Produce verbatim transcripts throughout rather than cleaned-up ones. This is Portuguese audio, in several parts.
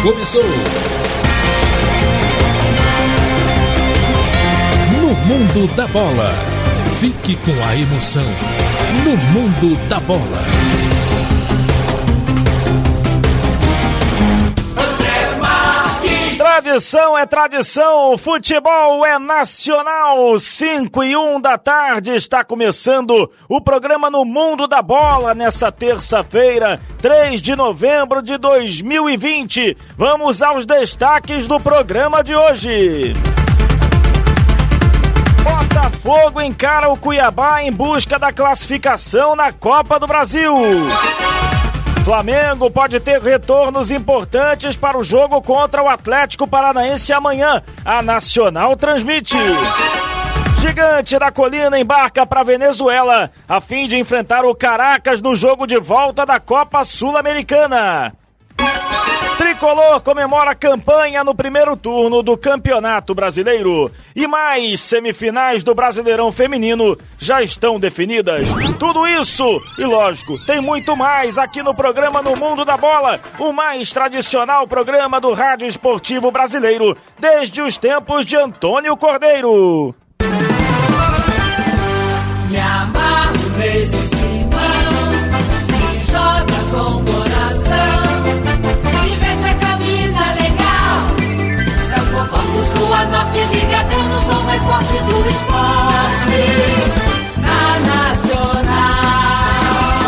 começou. No Mundo da Bola. Fique com a emoção. No Mundo da Bola. Tradição é tradição, futebol é nacional. Cinco e um da tarde está começando o programa No Mundo da Bola nessa terça-feira, três de novembro de dois mil e vinte. Vamos aos destaques do programa de hoje. Botafogo encara o Cuiabá em busca da classificação na Copa do Brasil. Flamengo pode ter retornos importantes para o jogo contra o Atlético Paranaense amanhã. A Nacional transmite. Gigante da Colina embarca para Venezuela a fim de enfrentar o Caracas no jogo de volta da Copa Sul-Americana. Tricolor comemora a campanha no primeiro turno do Campeonato Brasileiro. E mais semifinais do Brasileirão Feminino já estão definidas. Tudo isso e, lógico, tem muito mais aqui no programa No Mundo da Bola, o mais tradicional programa do rádio esportivo brasileiro desde os tempos de Antônio Cordeiro. Me amarro nesse timão que joga com coração. Sua norte ligação, sou mais forte do esporte. Na Nacional,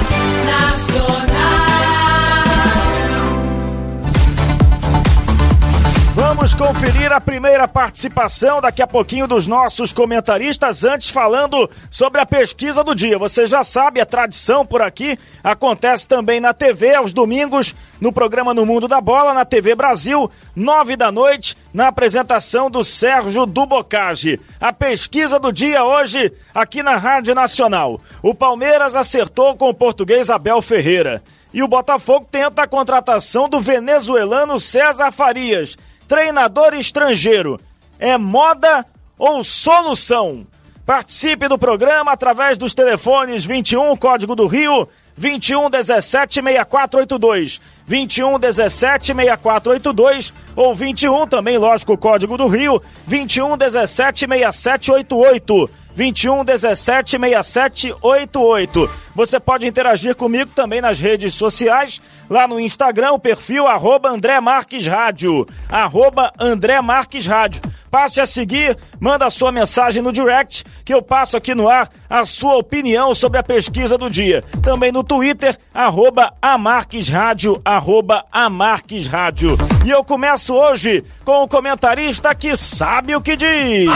Nacional. Vamos conferir a primeira participação daqui a pouquinho dos nossos comentaristas, antes falando sobre a pesquisa do dia. Você já sabe, é tradição por aqui, acontece também na T V aos domingos, no programa No Mundo da Bola, na T V Brasil, nove da noite, na apresentação do Sérgio Dubocage. A pesquisa do dia hoje, aqui na Rádio Nacional. O Palmeiras acertou com o português Abel Ferreira. E o Botafogo tenta a contratação do venezuelano César Farias. Treinador estrangeiro, é moda ou solução? Participe do programa através dos telefones vinte e um, código do Rio, vinte e um dezessete, sessenta e quatro oitenta e dois, vinte e um dezessete, sessenta e quatro oitenta e dois, ou vinte e um, também lógico, código do Rio, vinte e um dezessete, sessenta e sete oitenta e oito, vinte e um dezessete, sessenta e sete oitenta e oito. Você pode interagir comigo também nas redes sociais, lá no Instagram, o perfil arroba André Marques Rádio, arroba André Marques Rádio. Passe a seguir, manda a sua mensagem no direct, que eu passo aqui no ar a sua opinião sobre a pesquisa do dia. Também no Twitter, arroba Amarques Rádio, arroba Amarques Rádio. E eu começo hoje com o comentarista que sabe o que diz.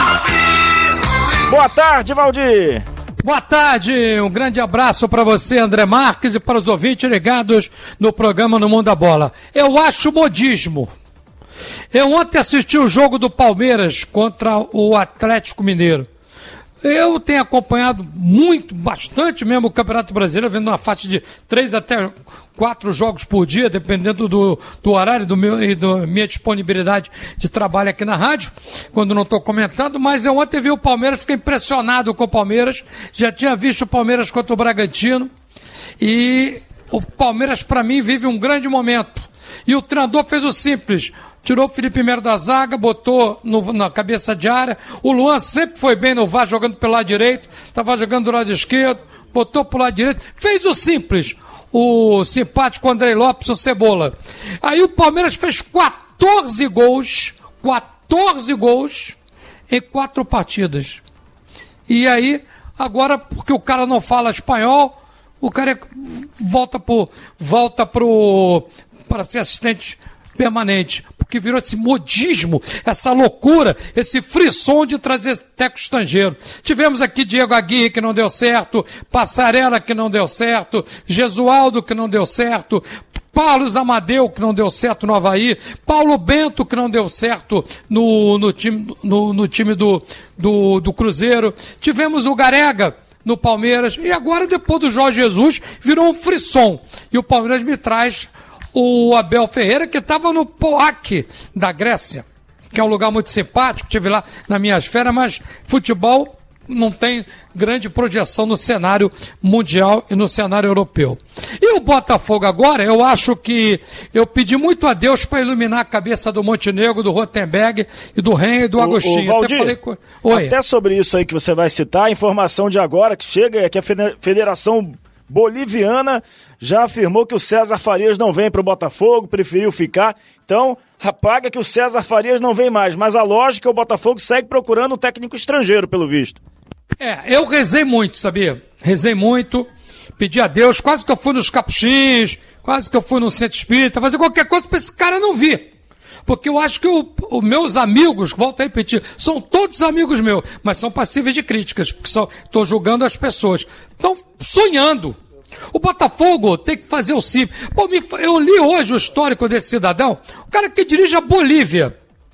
Boa tarde, Valdir. Boa tarde, um grande abraço para você, André Marques, e para os ouvintes ligados no programa No Mundo da Bola. Eu acho modismo. Eu ontem assisti o jogo do Palmeiras contra o Atlético Mineiro. Eu tenho acompanhado muito, bastante mesmo o Campeonato Brasileiro, vendo uma faixa de três até quatro jogos por dia, dependendo do, do horário do meu, e da minha disponibilidade de trabalho aqui na rádio, quando não estou comentando, mas eu ontem vi o Palmeiras, fiquei impressionado com o Palmeiras, já tinha visto o Palmeiras contra o Bragantino, e o Palmeiras, para mim, vive um grande momento. E o treinador fez o simples, tirou o Felipe Melo da zaga, botou no, na cabeça de área. O Luan sempre foi bem no V A R, jogando pelo lado direito, estava jogando do lado esquerdo, botou pro lado direito, fez o simples. O simpático Andrei Lopes, o Cebola. Aí o Palmeiras fez quatorze gols, quatorze gols em quatro partidas. E aí, agora, porque o cara não fala espanhol, o cara volta pro, volta pro, para ser assistente permanente, porque virou esse modismo, essa loucura, esse frisson de trazer técnico estrangeiro. Tivemos aqui Diego Aguirre, que não deu certo, Passarella, que não deu certo, Gesualdo, que não deu certo, Carlos Amadeu, que não deu certo no Avaí, Paulo Bento, que não deu certo no, no time, no, no time do, do, do Cruzeiro. Tivemos o Garega no Palmeiras, e agora, depois do Jorge Jesus, virou um frisson. E o Palmeiras me traz o Abel Ferreira, que estava no Poak da Grécia, que é um lugar muito simpático, estive lá nas minhas férias, mas futebol não tem grande projeção no cenário mundial e no cenário europeu. E o Botafogo agora, eu acho que eu pedi muito a Deus para iluminar a cabeça do Montenegro, do Rottenberg e do Ren e do Agostinho. O, o Valdir, até, falei com... Oi. Até sobre isso aí que você vai citar, a informação de agora que chega é que a Federação Boliviana já afirmou que o César Farias não vem para o Botafogo, preferiu ficar. Então, apaga que o César Farias não vem mais, mas a lógica é o Botafogo segue procurando um técnico estrangeiro, pelo visto. É, eu rezei muito, sabia? Rezei muito, pedi a Deus, quase que eu fui nos capuchinhos, quase que eu fui no centro espírita, fazer qualquer coisa para esse cara não vir. Porque eu acho que os meus amigos, volto a repetir, são todos amigos meus, mas são passíveis de críticas, porque estou julgando as pessoas. Estão sonhando. O Botafogo tem que fazer o simples. Pô, me, eu li hoje o histórico desse cidadão, o cara que dirige a Bolívia,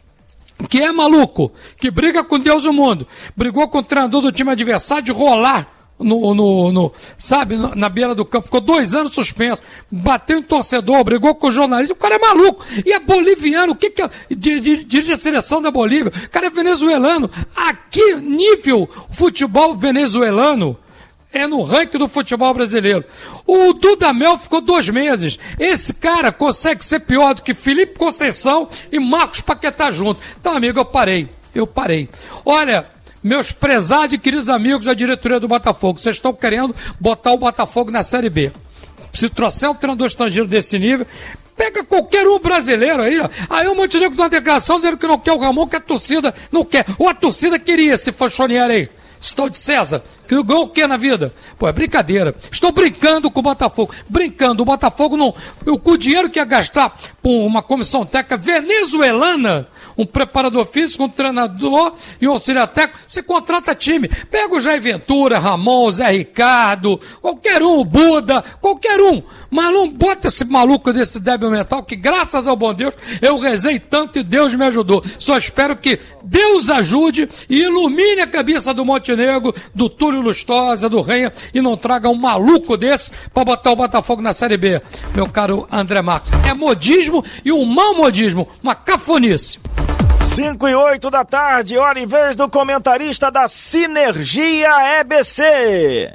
que é maluco, que briga com Deus e o mundo, brigou com o treinador do time adversário de rolar no, no, no, sabe, na beira do campo, ficou dois anos suspenso, bateu em torcedor, brigou com o jornalista, o cara é maluco, e é boliviano, o que que é, dirige a seleção da Bolívia, o cara é venezuelano, a que nível futebol venezuelano é no ranking do futebol brasileiro? O Dudamel ficou dois meses. Esse cara consegue ser pior do que Felipe Conceição e Marcos Paquetá junto. Então, amigo, eu parei. Eu parei. Olha, meus prezados e queridos amigos da diretoria do Botafogo, vocês estão querendo botar o Botafogo na Série B. Se trouxer um treinador estrangeiro desse nível, pega qualquer um brasileiro aí, ó. Aí o Montenegro dá uma declaração dizendo que não quer o Ramon, que a torcida não quer. Ou a torcida queria, se for Chonier aí. Estou de César, que ganhou o que na vida? Pô, é brincadeira. Estou brincando com o Botafogo. Brincando. O Botafogo não... Eu, com o dinheiro que ia gastar por uma comissão técnica venezuelana, um preparador físico, um treinador e um auxiliar técnico, você contrata time. Pega o Jair Ventura, Ramon, Zé Ricardo, qualquer um, o Buda, qualquer um. Mas não bota esse maluco desse débil mental que, graças ao bom Deus, eu rezei tanto e Deus me ajudou. Só espero que Deus ajude e ilumine a cabeça do Montenegro, do Túlio Lustosa, do Renha, e não traga um maluco desse para botar o Botafogo na Série B, meu caro André Marques. É modismo e um mau modismo, uma cafonice. cinco e oito da tarde, hora em vez do comentarista da Sinergia E B C.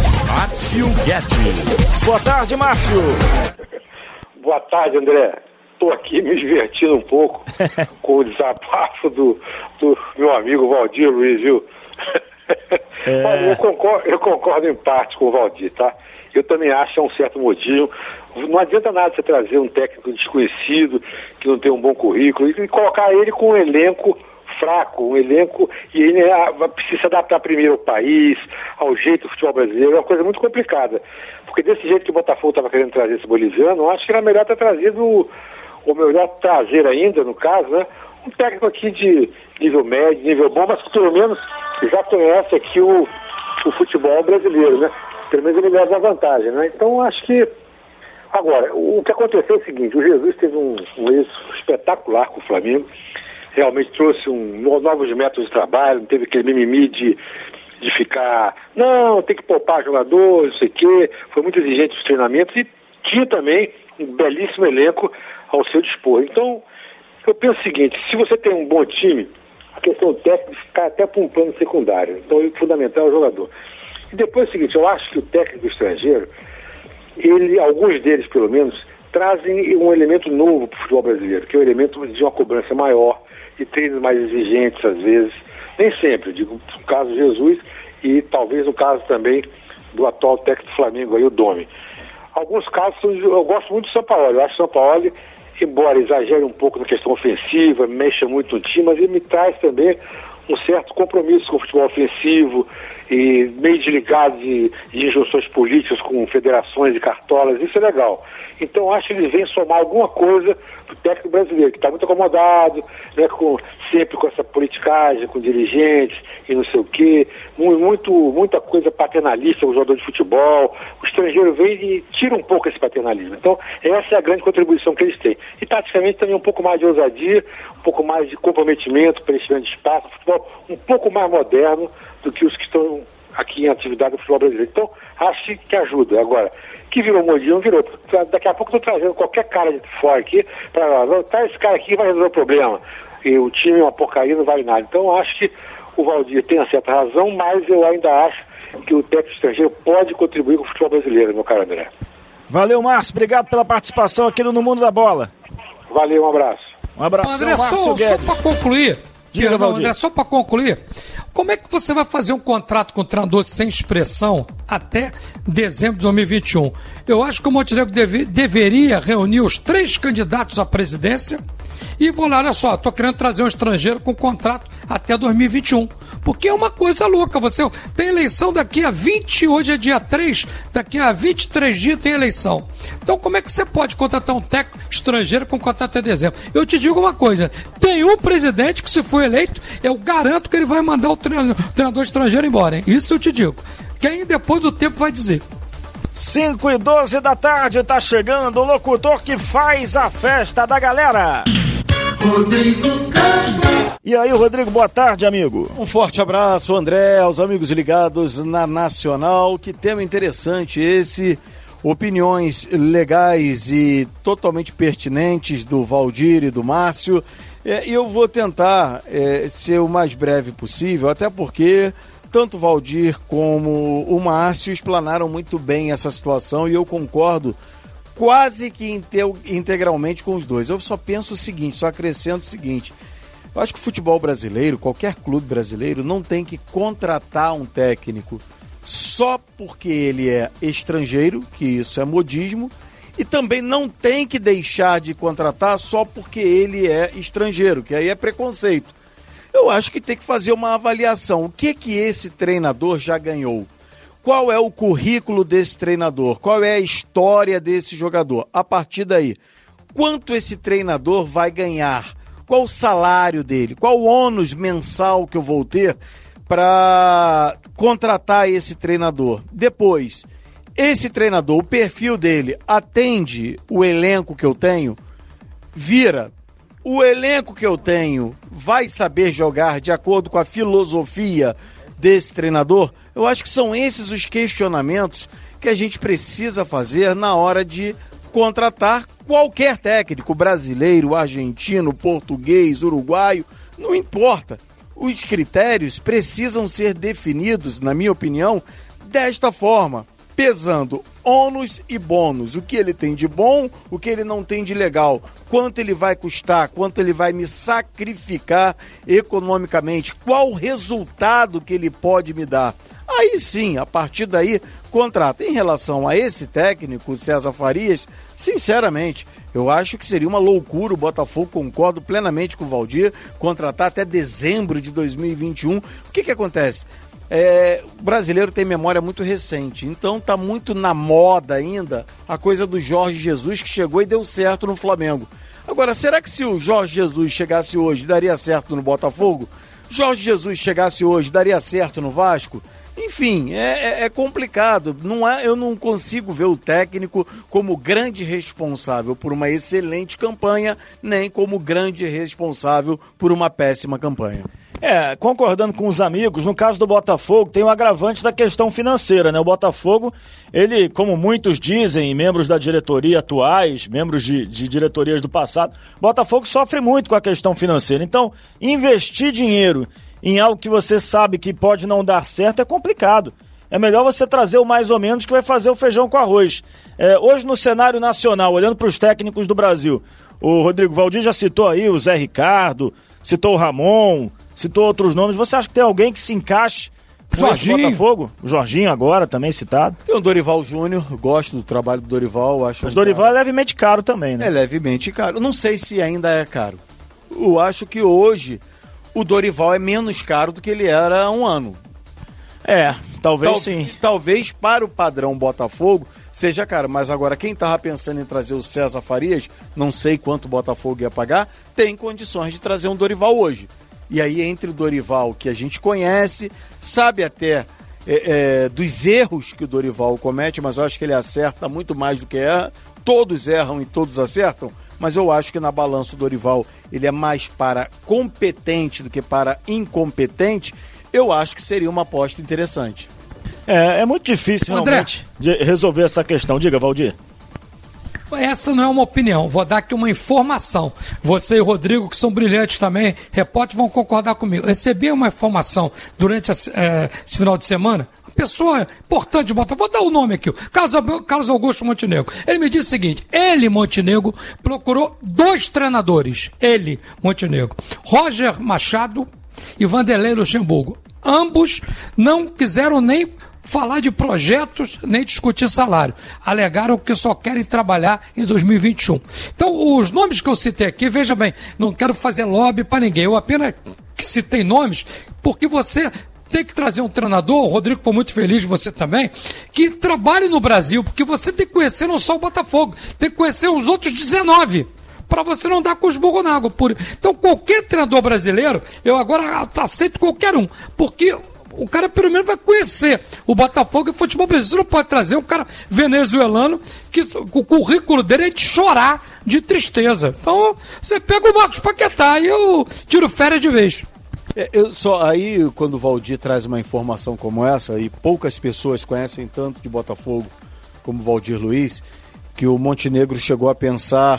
Márcio Guedes. Boa tarde, Márcio. Boa tarde, André. Estou aqui me divertindo um pouco com o desabafo do, do meu amigo Valdir Luiz, viu? É... Olha, eu concordo, eu concordo em parte com o Valdir, tá? Eu também acho que é um certo modismo. Não adianta nada você trazer um técnico desconhecido, que não tem um bom currículo, e colocar ele com um elenco fraco, um elenco, e ele precisa se adaptar primeiro ao país, ao jeito do futebol brasileiro. É uma coisa muito complicada. Porque desse jeito que o Botafogo estava querendo trazer esse boliviano, eu acho que era melhor ter trazido, ou melhor trazer ainda, no caso, né? Um técnico aqui de nível médio, nível bom, mas que pelo menos já conhece aqui o, o futebol brasileiro, né? Pelo menos ele leva a vantagem, né? Então, acho que... Agora, o que aconteceu é o seguinte, o Jesus teve um, um êxito espetacular com o Flamengo, realmente trouxe um, novos métodos de trabalho, não teve aquele mimimi de, de ficar, não, tem que poupar jogadores, não sei o quê, foi muito exigente nos treinamentos e tinha também um belíssimo elenco ao seu dispor. Então, eu penso o seguinte, se você tem um bom time, a questão técnica fica até para um plano secundário. Então, o fundamental é o jogador. E depois é o seguinte, eu acho que o técnico estrangeiro, ele, alguns deles pelo menos, trazem um elemento novo para o futebol brasileiro, que é o elemento de uma cobrança maior, de treinos mais exigentes às vezes, nem sempre, digo, no caso de Jesus e talvez no caso também do atual técnico do Flamengo, aí, o Domi. Alguns casos, eu gosto muito do São Paulo, eu acho que o São Paulo, embora exagere um pouco na questão ofensiva, mexa muito no time, mas ele me traz também um certo compromisso com o futebol ofensivo e meio desligado de, de injunções políticas com federações e cartolas, isso é legal. Então acho que ele vem somar alguma coisa pro técnico brasileiro, que está muito acomodado, né, com, sempre com essa politicagem, com dirigentes e não sei o quê, muito, muita coisa paternalista, o jogador de futebol, o estrangeiro vem e tira um pouco esse paternalismo. Então essa é a grande contribuição que eles têm. E taticamente também um pouco mais de ousadia, um pouco mais de comprometimento, preenchimento de espaço, futebol um pouco mais moderno do que os que estão aqui em atividade do futebol brasileiro. Então, acho que ajuda. Agora, que virou modismo, virou. Daqui a pouco estou trazendo qualquer cara de fora aqui, para tá esse cara aqui vai resolver o problema. E o time é uma porcaria, não vale nada. Então, acho que o Valdir tem certa razão, mas eu ainda acho que o técnico estrangeiro pode contribuir com o futebol brasileiro, meu caro André. Valeu, Márcio. Obrigado pela participação aqui no No Mundo da Bola. Valeu, um abraço. Um abraço, André, Márcio só, Guedes. só para concluir, Diga, Perdão, Valdir. André, só para concluir, como é que você vai fazer um contrato com o treinador sem expressão até dezembro de dois mil e vinte e um? Eu acho que o Montenegro deve, deveria reunir os três candidatos à presidência e falar, olha só, estou querendo trazer um estrangeiro com contrato até dois mil e vinte e um. Porque é uma coisa louca, você tem eleição daqui a vinte, hoje é dia três, daqui a vinte e três dias tem eleição. Então como é que você pode contratar um técnico estrangeiro com contrato até dezembro? Eu te digo uma coisa, tem um presidente que se for eleito, eu garanto que ele vai mandar o treinador, o treinador estrangeiro embora, hein? Isso eu te digo. Quem depois do tempo vai dizer. cinco e doze da tarde, tá chegando o locutor que faz a festa da galera. Rodrigo Campos. E aí, Rodrigo, boa tarde, amigo. Um forte abraço, André, aos amigos ligados na Nacional. Que tema interessante esse. Opiniões legais e totalmente pertinentes do Valdir e do Márcio. E eu vou tentar é, ser o mais breve possível, até porque tanto o Valdir como o Márcio explanaram muito bem essa situação e eu concordo quase que integralmente com os dois. Eu só penso o seguinte, só acrescento o seguinte: eu acho que o futebol brasileiro, qualquer clube brasileiro, não tem que contratar um técnico só porque ele é estrangeiro, que isso é modismo, e também não tem que deixar de contratar só porque ele é estrangeiro, que aí é preconceito. Eu acho que tem que fazer uma avaliação. O que que esse treinador já ganhou? Qual é o currículo desse treinador? Qual é a história desse jogador? A partir daí, quanto esse treinador vai ganhar? Qual o salário dele? Qual o ônus mensal que eu vou ter para contratar esse treinador? Depois, esse treinador, o perfil dele atende o elenco que eu tenho? Vira. O elenco que eu tenho vai saber jogar de acordo com a filosofia desse treinador? Eu acho que são esses os questionamentos que a gente precisa fazer na hora de contratar qualquer técnico, brasileiro, argentino, português, uruguaio, não importa. Os critérios precisam ser definidos, na minha opinião, desta forma, pesando ônus e bônus, o que ele tem de bom, o que ele não tem de legal, quanto ele vai custar, quanto ele vai me sacrificar economicamente, qual o resultado que ele pode me dar. Aí sim, a partir daí, contrata. Em relação a esse técnico, César Farias, sinceramente, eu acho que seria uma loucura o Botafogo, concordo plenamente com o Valdir, contratar até dezembro de dois mil e vinte e um. O que que acontece? É, o brasileiro tem memória muito recente, então tá muito na moda ainda a coisa do Jorge Jesus, que chegou e deu certo no Flamengo. Agora, será que se o Jorge Jesus chegasse hoje, daria certo no Botafogo? Jorge Jesus chegasse hoje, daria certo no Vasco? Enfim, é, é, é complicado. Não é, eu não consigo ver o técnico como grande responsável por uma excelente campanha, nem como grande responsável por uma péssima campanha. É, concordando com os amigos, no caso do Botafogo, tem o agravante da questão financeira, né? O Botafogo, ele, como muitos dizem, membros da diretoria atuais, membros de, de diretorias do passado, o Botafogo sofre muito com a questão financeira. Então, investir dinheiro em algo que você sabe que pode não dar certo é complicado. É melhor você trazer o mais ou menos que vai fazer o feijão com arroz. É, hoje, no cenário nacional, olhando para os técnicos do Brasil, o Rodrigo Valdir já citou aí o Zé Ricardo, citou o Ramon, citou outros nomes. Você acha que tem alguém que se encaixe com Jorginho. esse Botafogo? O Jorginho agora, também citado. Tem o Dorival Júnior, gosto do trabalho do Dorival. Acho Mas um Dorival cara... é levemente caro também, né? É levemente caro. Não sei se ainda é caro. Eu acho que hoje o Dorival é menos caro do que ele era há um ano. É, talvez Tal, sim. Talvez para o padrão Botafogo seja caro, mas agora quem estava pensando em trazer o César Farias, não sei quanto o Botafogo ia pagar, tem condições de trazer um Dorival hoje. E aí entre o Dorival que a gente conhece, sabe até é, é, dos erros que o Dorival comete, mas eu acho que ele acerta muito mais do que erra. Todos erram e todos acertam, mas eu acho que na balança o Dorival ele é mais para competente do que para incompetente. Eu acho que seria uma aposta interessante. É, é muito difícil André. realmente de resolver essa questão. Diga, Valdir. essa não é uma opinião, vou dar aqui uma informação. Você e o Rodrigo, que são brilhantes também, repórteres, vão concordar comigo. Eu recebi uma informação durante esse, é, esse final de semana, uma pessoa importante de Botafogo, vou dar o nome aqui, Carlos Augusto Montenegro. Ele me disse o seguinte, ele, Montenegro, procurou dois treinadores, ele, Montenegro, Roger Machado e Vanderlei Luxemburgo. Ambos não quiseram nem falar de projetos, nem discutir salário. Alegaram que só querem trabalhar em dois mil e vinte e um. Então, os nomes que eu citei aqui, veja bem, não quero fazer lobby para ninguém. Eu apenas citei nomes porque você tem que trazer um treinador, o Rodrigo foi muito feliz, você também, que trabalhe no Brasil, porque você tem que conhecer não só o Botafogo, tem que conhecer os outros dezenove. Para você não dar com os burros na água. Então, qualquer treinador brasileiro, eu agora aceito qualquer um, porque o cara pelo menos vai conhecer o Botafogo e o futebol brasileiro. Você não pode trazer um cara venezuelano que o currículo dele é de chorar de tristeza. Então, você pega o Marcos Paquetá e eu tiro férias de vez. É, eu só, aí, quando o Valdir traz uma informação como essa, e poucas pessoas conhecem tanto de Botafogo como o Valdir Luiz, que o Montenegro chegou a pensar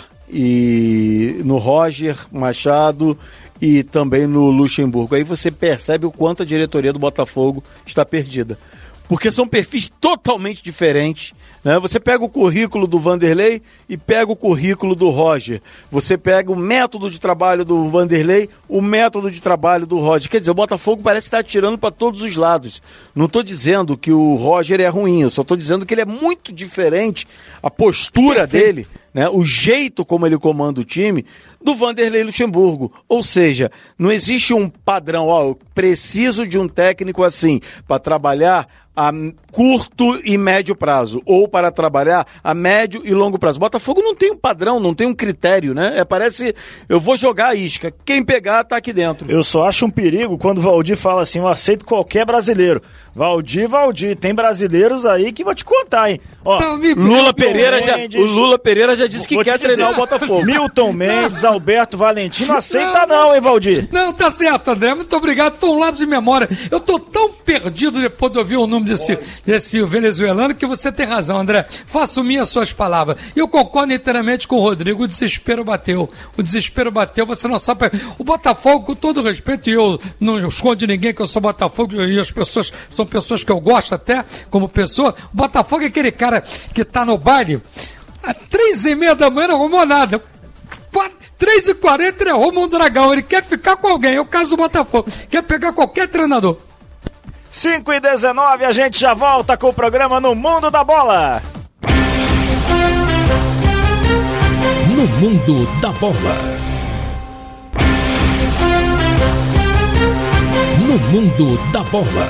e no Roger Machado e também no Luxemburgo. Aí você percebe o quanto a diretoria do Botafogo está perdida. Porque são perfis totalmente diferentes, né? Você pega o currículo do Vanderlei e pega o currículo do Roger. Você pega o método de trabalho do Vanderlei, o método de trabalho do Roger. Quer dizer, o Botafogo parece estar atirando para todos os lados. Não estou dizendo que o Roger é ruim, eu só estou dizendo que ele é muito diferente, a postura dele, né, o jeito como ele comanda o time, do Vanderlei Luxemburgo. Ou seja, não existe um padrão, ó, eu preciso de um técnico assim, para trabalhar a curto e médio prazo, ou para trabalhar a médio e longo prazo. Botafogo não tem um padrão, não tem um critério, né? É, parece, eu vou jogar a isca, quem pegar tá aqui dentro. Eu só acho um perigo quando o Valdir fala assim, eu aceito qualquer brasileiro. Valdir, Valdir, tem brasileiros aí que vou te contar, hein? Ó, não, me... Lula Pereira já, o Lula Pereira já disse que quer treinar o Botafogo. Milton Mendes, não. Alberto Valentim, não aceita não, não, hein, Valdir? Não, tá certo, André, muito obrigado, foi um lápis de memória. Eu tô tão perdido depois de ouvir o nome desse, desse venezuelano que você tem razão, André. Faço minhas suas palavras. Eu concordo inteiramente com o Rodrigo, o desespero bateu. O desespero bateu, você não sabe... O Botafogo, com todo respeito, e eu não escondo de ninguém que eu sou Botafogo, e as pessoas são pessoas que eu gosto até, como pessoa. O Botafogo é aquele cara que tá no baile, às três e meia da manhã não arrumou nada. Três e quarenta ele arruma um dragão, ele quer ficar com alguém, é o caso do Botafogo, quer pegar qualquer treinador. cinco e dezenove, a gente já volta com o programa No Mundo da Bola. No Mundo da Bola. No Mundo da Bola.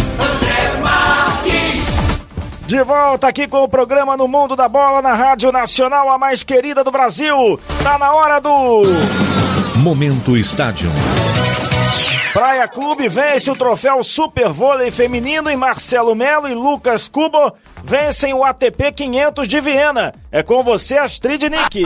De volta aqui com o programa No Mundo da Bola na Rádio Nacional, a mais querida do Brasil. Tá na hora do... Momento Estádio. Praia Clube vence o troféu Super Vôlei Feminino e Marcelo Melo e Lucas Cubo vencem o A T P quinhentos de Viena. É com você, Astrid Nick.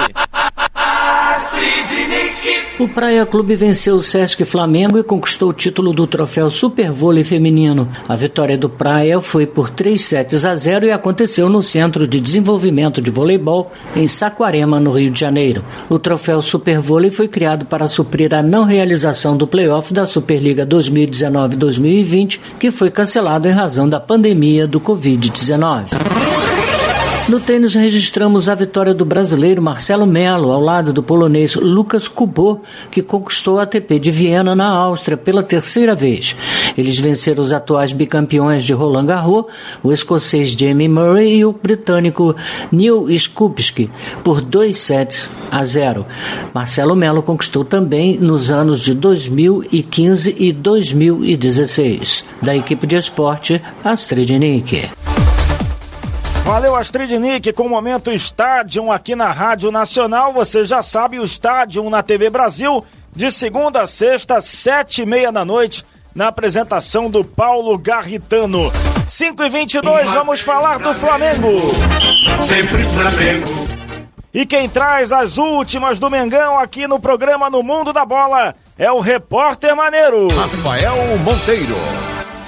O Praia Clube venceu o Sesc Flamengo e conquistou o título do troféu Super Vôlei Feminino. A vitória do Praia foi por três sets a zero e aconteceu no Centro de Desenvolvimento de Voleibol, em Saquarema, no Rio de Janeiro. O troféu Super Vôlei foi criado para suprir a não realização do playoff da Superliga dois mil e dezenove dois mil e vinte, que foi cancelado em razão da pandemia do covid dezenove. No tênis, registramos a vitória do brasileiro Marcelo Melo, ao lado do polonês Lucas Kubot, que conquistou a A T P de Viena, na Áustria, pela terceira vez. Eles venceram os atuais bicampeões de Roland Garros, o escocês Jamie Murray e o britânico Neil Skupski, por dois sets a zero. Marcelo Melo conquistou também nos anos de dois mil e quinze e dois mil e dezesseis. Da equipe de esporte, Astrid Nick. Valeu, Astrid Nick, com o Momento Estádio aqui na Rádio Nacional. Você já sabe, o Estádio na T V Brasil, de segunda a sexta, sete e meia da noite, na apresentação do Paulo Garritano. cinco e vinte e dois, vamos falar do Flamengo. Sempre Flamengo. E quem traz as últimas do Mengão aqui no programa No Mundo da Bola é o repórter maneiro Rafael Monteiro.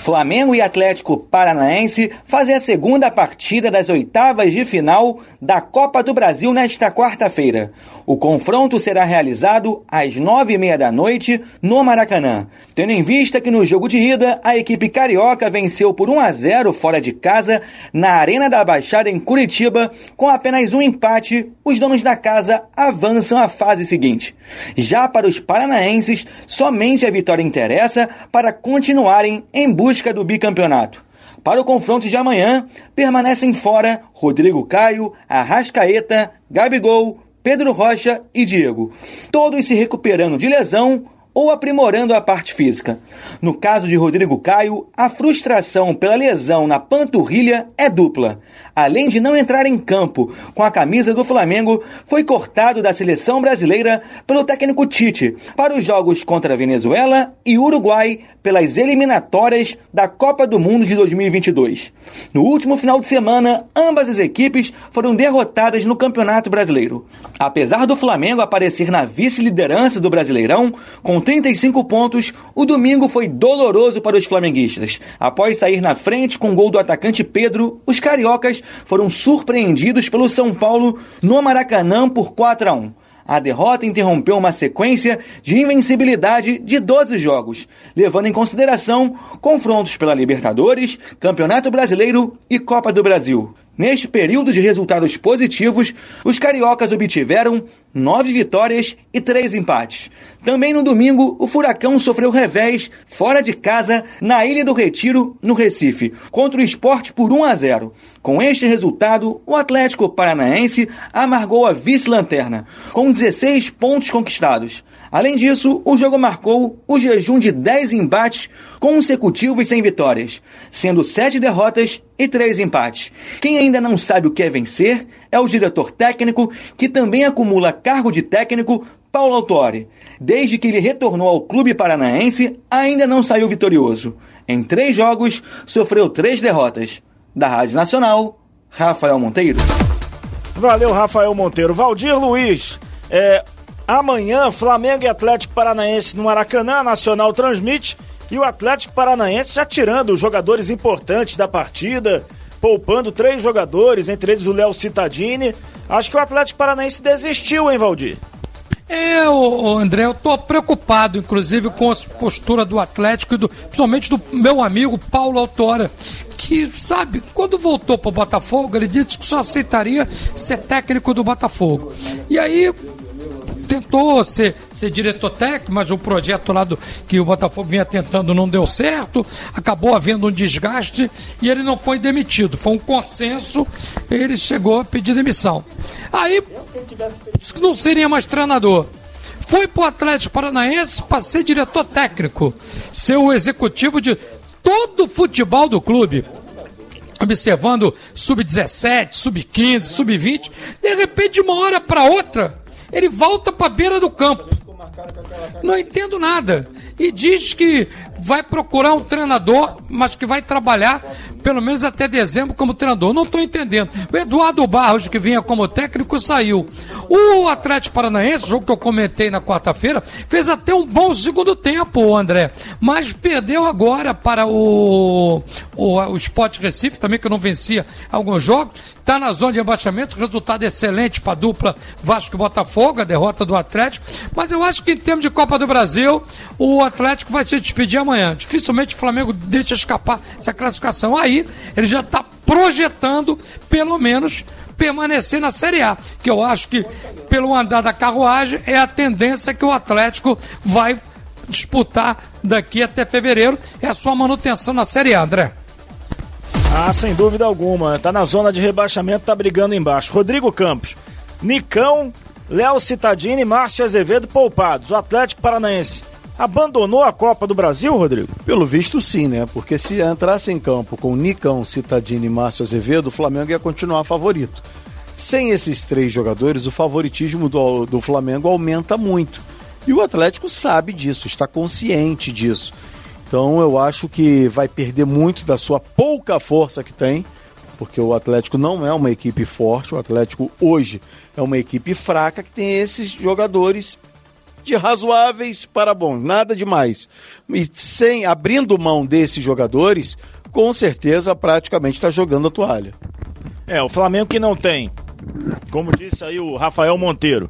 Flamengo e Atlético Paranaense fazem a segunda partida das oitavas de final da Copa do Brasil nesta quarta-feira. O confronto será realizado às nove e meia da noite no Maracanã, tendo em vista que no jogo de ida a equipe carioca venceu por um a zero fora de casa na Arena da Baixada em Curitiba. Com apenas um empate, os donos da casa avançam à fase seguinte. Já para os paranaenses, somente a vitória interessa para continuarem em busca do bicampeonato. Para o confronto de amanhã, permanecem fora Rodrigo Caio, Arrascaeta, Gabigol, Pedro Rocha e Diego, todos se recuperando de lesão ou aprimorando a parte física. No caso de Rodrigo Caio, a frustração pela lesão na panturrilha é dupla. Além de não entrar em campo com a camisa do Flamengo, foi cortado da seleção brasileira pelo técnico Tite para os jogos contra Venezuela e Uruguai pelas eliminatórias da Copa do Mundo de dois mil e vinte e dois. No último final de semana, ambas as equipes foram derrotadas no Campeonato Brasileiro. Apesar do Flamengo aparecer na vice-liderança do Brasileirão, com trinta e cinco pontos, o domingo foi doloroso para os flamenguistas. Após sair na frente com o gol do atacante Pedro, os cariocas foram surpreendidos pelo São Paulo no Maracanã por quatro a um. A derrota interrompeu uma sequência de invencibilidade de doze jogos, levando em consideração confrontos pela Libertadores, Campeonato Brasileiro e Copa do Brasil. Neste período de resultados positivos, os cariocas obtiveram nove vitórias e três empates. Também no domingo, o Furacão sofreu revés fora de casa na Ilha do Retiro, no Recife, contra o Sport por um a zero. Com este resultado, o Atlético Paranaense amargou a vice-lanterna, com dezesseis pontos conquistados. Além disso, o jogo marcou o jejum de dez embates consecutivos sem vitórias, sendo sete derrotas e três empates. Quem ainda não sabe o que é vencer é o diretor técnico, que também acumula cargo de técnico, Paulo Autuori. Desde que ele retornou ao clube paranaense, ainda não saiu vitorioso. Em três jogos, sofreu três derrotas. Da Rádio Nacional, Rafael Monteiro. Valeu, Rafael Monteiro. Valdir Luiz, é, amanhã Flamengo e Atlético Paranaense no Maracanã, a Nacional transmite, e o Atlético Paranaense já tirando os jogadores importantes da partida, poupando três jogadores, entre eles o Léo Cittadini. Acho que o Atlético Paranaense desistiu, hein, Valdir? É, ô, André, eu tô preocupado, inclusive, com a postura do Atlético e do, principalmente do meu amigo Paulo Autuori, que, sabe, quando voltou pro Botafogo, ele disse que só aceitaria ser técnico do Botafogo. E aí tentou ser, ser diretor técnico, mas o projeto lá do, que o Botafogo vinha tentando não deu certo, acabou havendo um desgaste e ele não foi demitido. Foi um consenso, ele chegou a pedir demissão. Aí não seria mais treinador. Foi pro Atlético Paranaense para ser diretor técnico, ser o executivo de todo o futebol do clube, observando sub dezessete, sub quinze, sub vinte. De repente, de uma hora para outra, ele volta para a beira do campo. Não entendo nada. E diz que vai procurar um treinador, mas que vai trabalhar pelo menos até dezembro como treinador. Não estou entendendo. O Eduardo Barros, que vinha como técnico, saiu. O Atlético Paranaense, jogo que eu comentei na quarta-feira, fez até um bom segundo tempo, André. Mas perdeu agora para o, o, o Sport Recife, também que não vencia alguns jogos. Está na zona de rebaixamento, resultado excelente para a dupla Vasco e Botafogo, a derrota do Atlético. Mas eu acho que em termos de Copa do Brasil, o Atlético vai se despedir amanhã. Dificilmente o Flamengo deixa escapar essa classificação. Aí ele já está projetando, pelo menos, permanecer na Série A, que eu acho que, pelo andar da carruagem, é a tendência que o Atlético vai disputar daqui até fevereiro, é a sua manutenção na Série A, André. Ah, sem dúvida alguma. Tá na zona de rebaixamento, tá brigando embaixo. Rodrigo Campos, Nicão, Léo Cittadini e Márcio Azevedo poupados. O Atlético Paranaense abandonou a Copa do Brasil, Rodrigo? Pelo visto, sim, né? Porque se entrasse em campo com Nicão, Cittadini e Márcio Azevedo, o Flamengo ia continuar favorito. Sem esses três jogadores, o favoritismo do, do Flamengo aumenta muito. E o Atlético sabe disso, está consciente disso. Então eu acho que vai perder muito da sua pouca força que tem, porque o Atlético não é uma equipe forte, o Atlético hoje é uma equipe fraca que tem esses jogadores de razoáveis para bons, nada demais. E sem, abrindo mão desses jogadores, com certeza praticamente está jogando a toalha. É, o Flamengo que não tem, como disse aí o Rafael Monteiro,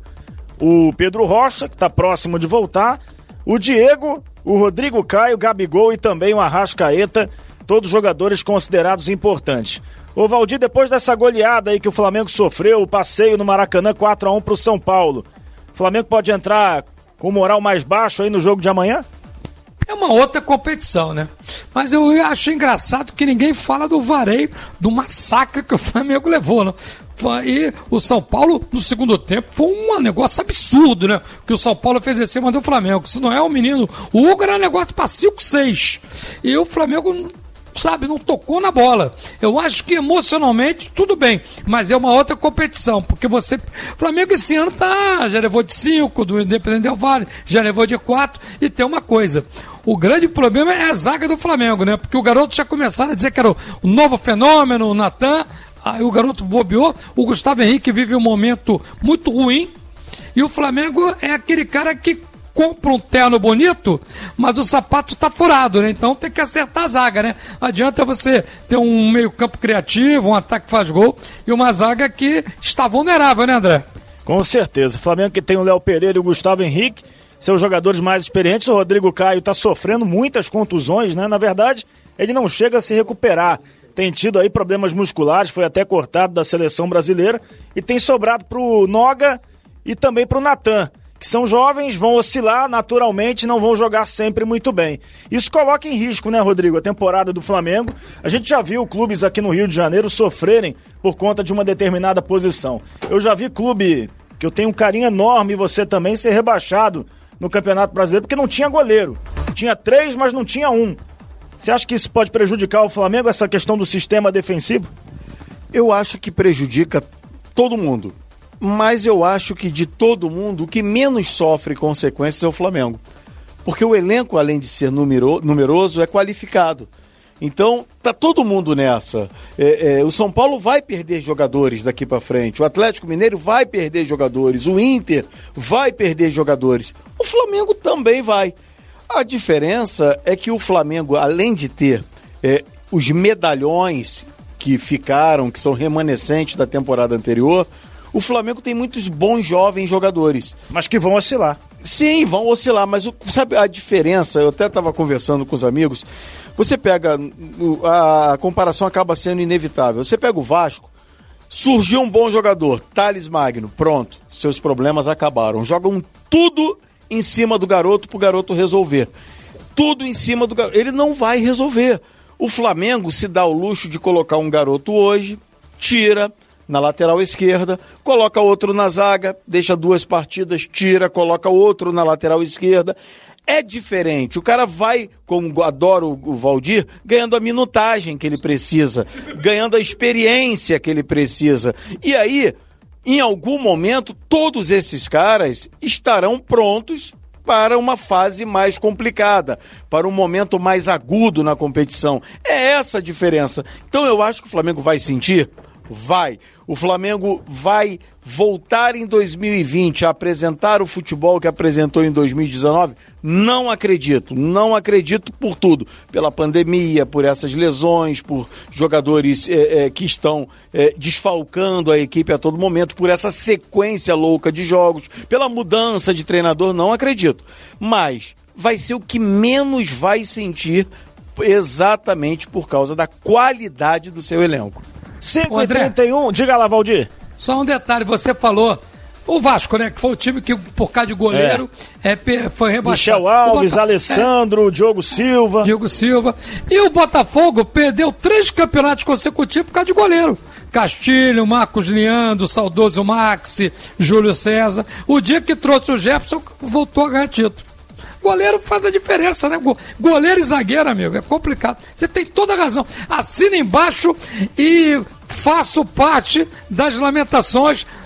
o Pedro Rocha, que está próximo de voltar, o Diego, o Rodrigo Caio, o Gabigol e também o Arrascaeta, todos jogadores considerados importantes. Ô Valdir, depois dessa goleada aí que o Flamengo sofreu, o passeio no Maracanã quatro a um pro São Paulo, o Flamengo pode entrar com moral mais baixo aí no jogo de amanhã? É uma outra competição, né? Mas eu acho engraçado que ninguém fala do vareio, do massacre que o Flamengo levou, né? E o São Paulo, no segundo tempo, foi um negócio absurdo, né? Que o São Paulo fez descer, mandou o Flamengo. Se não é o menino, o Hugo era um negócio para cinco seis. E o Flamengo, sabe, não tocou na bola. Eu acho que emocionalmente tudo bem, mas é uma outra competição, porque você... O Flamengo esse ano tá, já levou de cinco, do Independente Del Valle, já levou de quatro, e tem uma coisa... O grande problema é a zaga do Flamengo, né? Porque o garoto já começaram a dizer que era o, o novo fenômeno, o Natan, aí o garoto bobeou, o Gustavo Henrique vive um momento muito ruim, e o Flamengo é aquele cara que compra um terno bonito, mas o sapato tá furado, né? Então tem que acertar a zaga, né? Não adianta você ter um meio campo criativo, um ataque que faz gol, e uma zaga que está vulnerável, né, André? Com certeza. O Flamengo que tem o Léo Pereira e o Gustavo Henrique, seus jogadores mais experientes. O Rodrigo Caio está sofrendo muitas contusões, né? Na verdade, ele não chega a se recuperar. Tem tido aí problemas musculares, foi até cortado da seleção brasileira e tem sobrado pro Noga e também pro Natan, que são jovens, vão oscilar naturalmente, não vão jogar sempre muito bem. Isso coloca em risco, né, Rodrigo, a temporada do Flamengo. A gente já viu clubes aqui no Rio de Janeiro sofrerem por conta de uma determinada posição. Eu já vi clube, que eu tenho um carinho enorme, e você também, ser rebaixado no Campeonato Brasileiro, porque não tinha goleiro. Tinha três, mas não tinha um. Você acha que isso pode prejudicar o Flamengo, essa questão do sistema defensivo? Eu acho que prejudica todo mundo. Mas eu acho que de todo mundo, o que menos sofre consequências é o Flamengo. Porque o elenco, além de ser numero, numeroso, é qualificado. Então, tá todo mundo nessa. É, é, o São Paulo vai perder jogadores daqui para frente. O Atlético Mineiro vai perder jogadores. O Inter vai perder jogadores. O Flamengo também vai. A diferença é que o Flamengo, além de ter é, os medalhões que ficaram, que são remanescentes da temporada anterior, o Flamengo tem muitos bons jovens jogadores. Mas que vão oscilar. Sim, vão oscilar, mas o, sabe a diferença? Eu até estava conversando com os amigos. Você pega, a comparação acaba sendo inevitável. Você pega o Vasco, surgiu um bom jogador, Thales Magno, pronto, seus problemas acabaram. Jogam tudo em cima do garoto pro garoto resolver. Tudo em cima do garoto. Ele não vai resolver. O Flamengo se dá o luxo de colocar um garoto hoje, tira na lateral esquerda, coloca outro na zaga, deixa duas partidas, tira, coloca outro na lateral esquerda. É diferente, o cara vai, como adoro o Valdir, ganhando a minutagem que ele precisa, ganhando a experiência que ele precisa. E aí, em algum momento, todos esses caras estarão prontos para uma fase mais complicada, para um momento mais agudo na competição. É essa a diferença. Então eu acho que o Flamengo vai sentir? Vai. O Flamengo vai voltar em dois mil e vinte a apresentar o futebol que apresentou em dois mil e dezenove? Não acredito, não acredito por tudo. Pela pandemia, por essas lesões, por jogadores é, é, que estão é, desfalcando a equipe a todo momento, por essa sequência louca de jogos, pela mudança de treinador, não acredito. Mas vai ser o que menos vai sentir exatamente por causa da qualidade do seu elenco. cinco e trinta e um, diga lá, Valdir. Só um detalhe, você falou, o Vasco, né, que foi o time que, por causa de goleiro, é. É, foi rebaixado. Michel Alves, Bota... Alessandro, é. Diogo Silva. Diogo Silva. E o Botafogo perdeu três campeonatos consecutivos por causa de goleiro. Castilho, Marcos Leandro, saudoso Maxi, Júlio César. O dia que trouxe o Jefferson, voltou a ganhar título. Goleiro faz a diferença, né? Goleiro e zagueiro, amigo, é complicado. Você tem toda a razão. Assina embaixo e faço parte das lamentações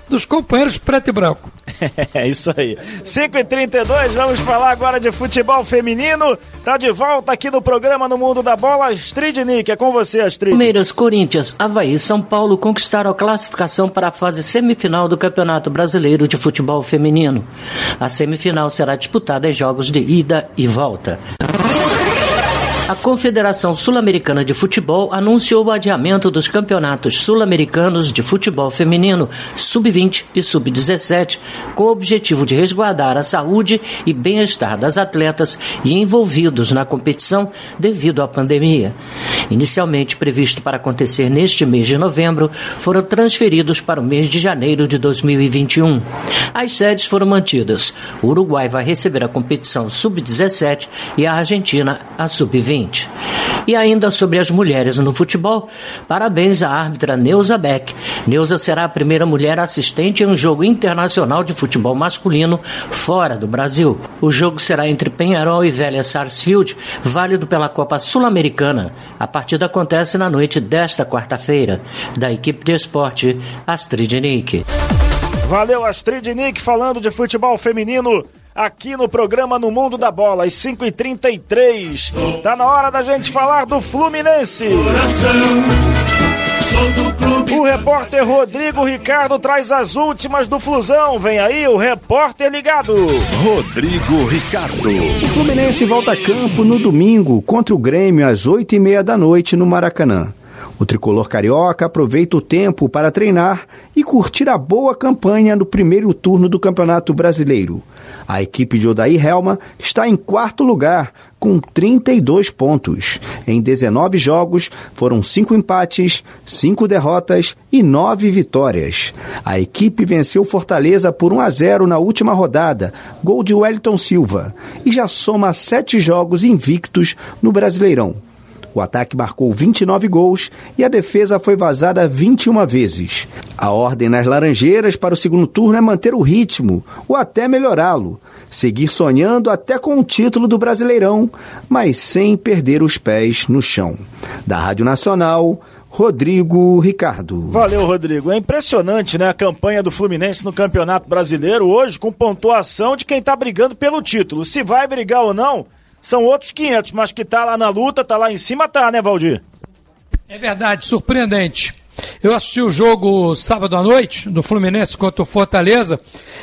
dos companheiros preto e branco. É isso aí. cinco e trinta e dois, vamos falar agora de futebol feminino. Tá de volta aqui no programa No Mundo da Bola. Astrid Nick, é com você, Astrid. Palmeiras, Corinthians, Avaí e São Paulo conquistaram a classificação para a fase semifinal do Campeonato Brasileiro de Futebol Feminino. A semifinal será disputada em jogos de ida e volta. A Confederação Sul-Americana de Futebol anunciou o adiamento dos campeonatos sul-americanos de futebol feminino sub vinte e sub dezessete, com o objetivo de resguardar a saúde e bem-estar das atletas e envolvidos na competição devido à pandemia. Inicialmente previsto para acontecer neste mês de novembro, foram transferidos para o mês de janeiro de dois mil e vinte e um. As sedes foram mantidas. O Uruguai vai receber a competição sub dezessete e a Argentina a sub vinte. E ainda sobre as mulheres no futebol, parabéns à árbitra Neuza Beck. Neuza será a primeira mulher assistente em um jogo internacional de futebol masculino fora do Brasil. O jogo será entre Penharol e Vélez Sarsfield, válido pela Copa Sul-Americana. A partida acontece na noite desta quarta-feira. Da equipe de esporte, Astrid Nick. Valeu, Astrid Nick, falando de futebol feminino aqui no programa No Mundo da Bola, às cinco e trinta e três. Tá na hora da gente falar do Fluminense. O repórter Rodrigo Ricardo traz as últimas do Flusão. Vem aí o repórter ligado. Rodrigo Ricardo. O Fluminense volta a campo no domingo contra o Grêmio às oito e meia da noite no Maracanã. O tricolor carioca aproveita o tempo para treinar e curtir a boa campanha no primeiro turno do Campeonato Brasileiro. A equipe de Odair Helma está em quarto lugar, com trinta e dois pontos. Em dezenove jogos, foram cinco empates, cinco derrotas e nove vitórias. A equipe venceu Fortaleza por um a zero na última rodada, gol de Wellington Silva, e já soma sete jogos invictos no Brasileirão. O ataque marcou vinte e nove gols e a defesa foi vazada vinte e uma vezes. A ordem nas Laranjeiras para o segundo turno é manter o ritmo, ou até melhorá-lo. Seguir sonhando até com o título do Brasileirão, mas sem perder os pés no chão. Da Rádio Nacional, Rodrigo Ricardo. Valeu, Rodrigo. É impressionante, né, a campanha do Fluminense no Campeonato Brasileiro hoje, com pontuação de quem tá brigando pelo título. Se vai brigar ou não, são outros quinhentos, mas que tá lá na luta, tá lá em cima, tá, né, Valdir? É verdade, surpreendente. Eu assisti o jogo sábado à noite, do Fluminense contra o Fortaleza,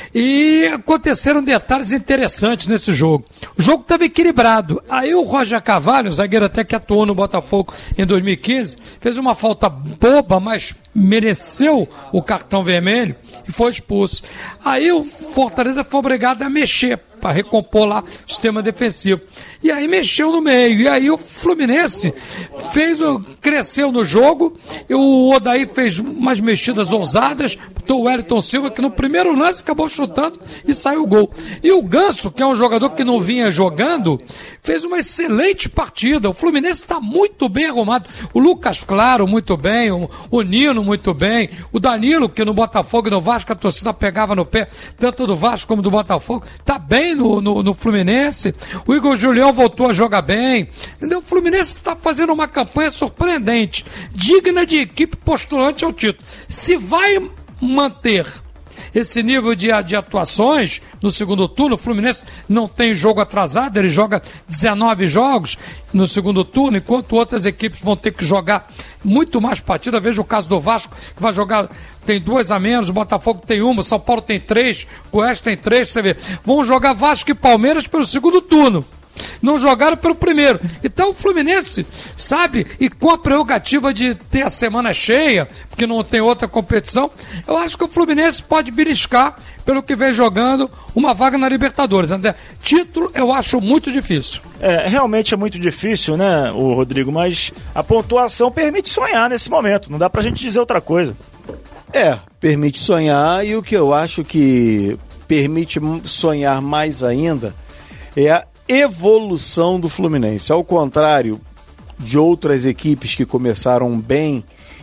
e aconteceram detalhes interessantes nesse jogo. O jogo estava equilibrado. Aí o Roger Carvalho, zagueiro até que atuou no Botafogo em dois mil e quinze, fez uma falta boba, mas mereceu o cartão vermelho e foi expulso. Aí o Fortaleza foi obrigado a mexer para recompor lá o sistema defensivo. E aí mexeu no meio. E aí o Fluminense fez, cresceu no jogo. E o Odair fez umas mexidas ousadas. Botou o Wellington Silva, que no primeiro lance acabou chutando e saiu o gol. E o Ganso, que é um jogador que não vinha jogando, fez uma excelente partida. O Fluminense está muito bem arrumado. O Lucas Claro, muito bem. O, o Nino, muito bem. O Danilo, que no Botafogo e no Vasco a torcida pegava no pé, tanto do Vasco como do Botafogo, está bem no, no, no Fluminense. O Igor Julião voltou a jogar bem. Entendeu? O Fluminense está fazendo uma campanha surpreendente, digna de equipe postulante ao título. Se vai manter esse nível de, de atuações no segundo turno, o Fluminense não tem jogo atrasado, ele joga dezenove jogos no segundo turno, enquanto outras equipes vão ter que jogar muito mais partida. Veja o caso do Vasco, que vai jogar, tem duas a menos, o Botafogo tem uma, o São Paulo tem três, o Goiás tem três, você vê. Vão jogar Vasco e Palmeiras pelo segundo turno. Não jogaram pelo primeiro. Então o Fluminense, sabe, e com a prerrogativa de ter a semana cheia, porque não tem outra competição, eu acho que o Fluminense pode beliscar, pelo que vem jogando, uma vaga na Libertadores. André, título eu acho muito difícil. É, realmente é muito difícil, né, o Rodrigo, mas a pontuação permite sonhar nesse momento, não dá pra gente dizer outra coisa. É, permite sonhar, e o que eu acho que permite sonhar mais ainda é a evolução do Fluminense. Ao contrário de outras equipes que começaram bem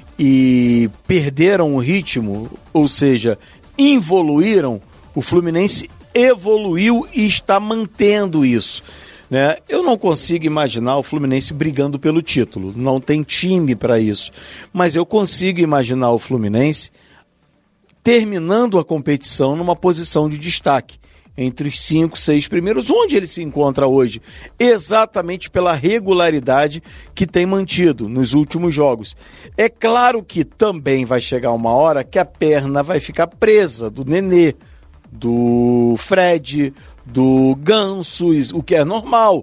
e perderam o ritmo, ou seja, involuíram, o Fluminense evoluiu e está mantendo isso, né? Eu não consigo imaginar o Fluminense brigando pelo título, não tem time para isso, mas eu consigo imaginar o Fluminense terminando a competição numa posição de destaque, entre os cinco, seis primeiros, onde ele se encontra hoje, exatamente pela regularidade que tem mantido nos últimos jogos. É claro que também vai chegar uma hora que a perna vai ficar presa do Nenê, do Fred, do Ganso, o que é normal.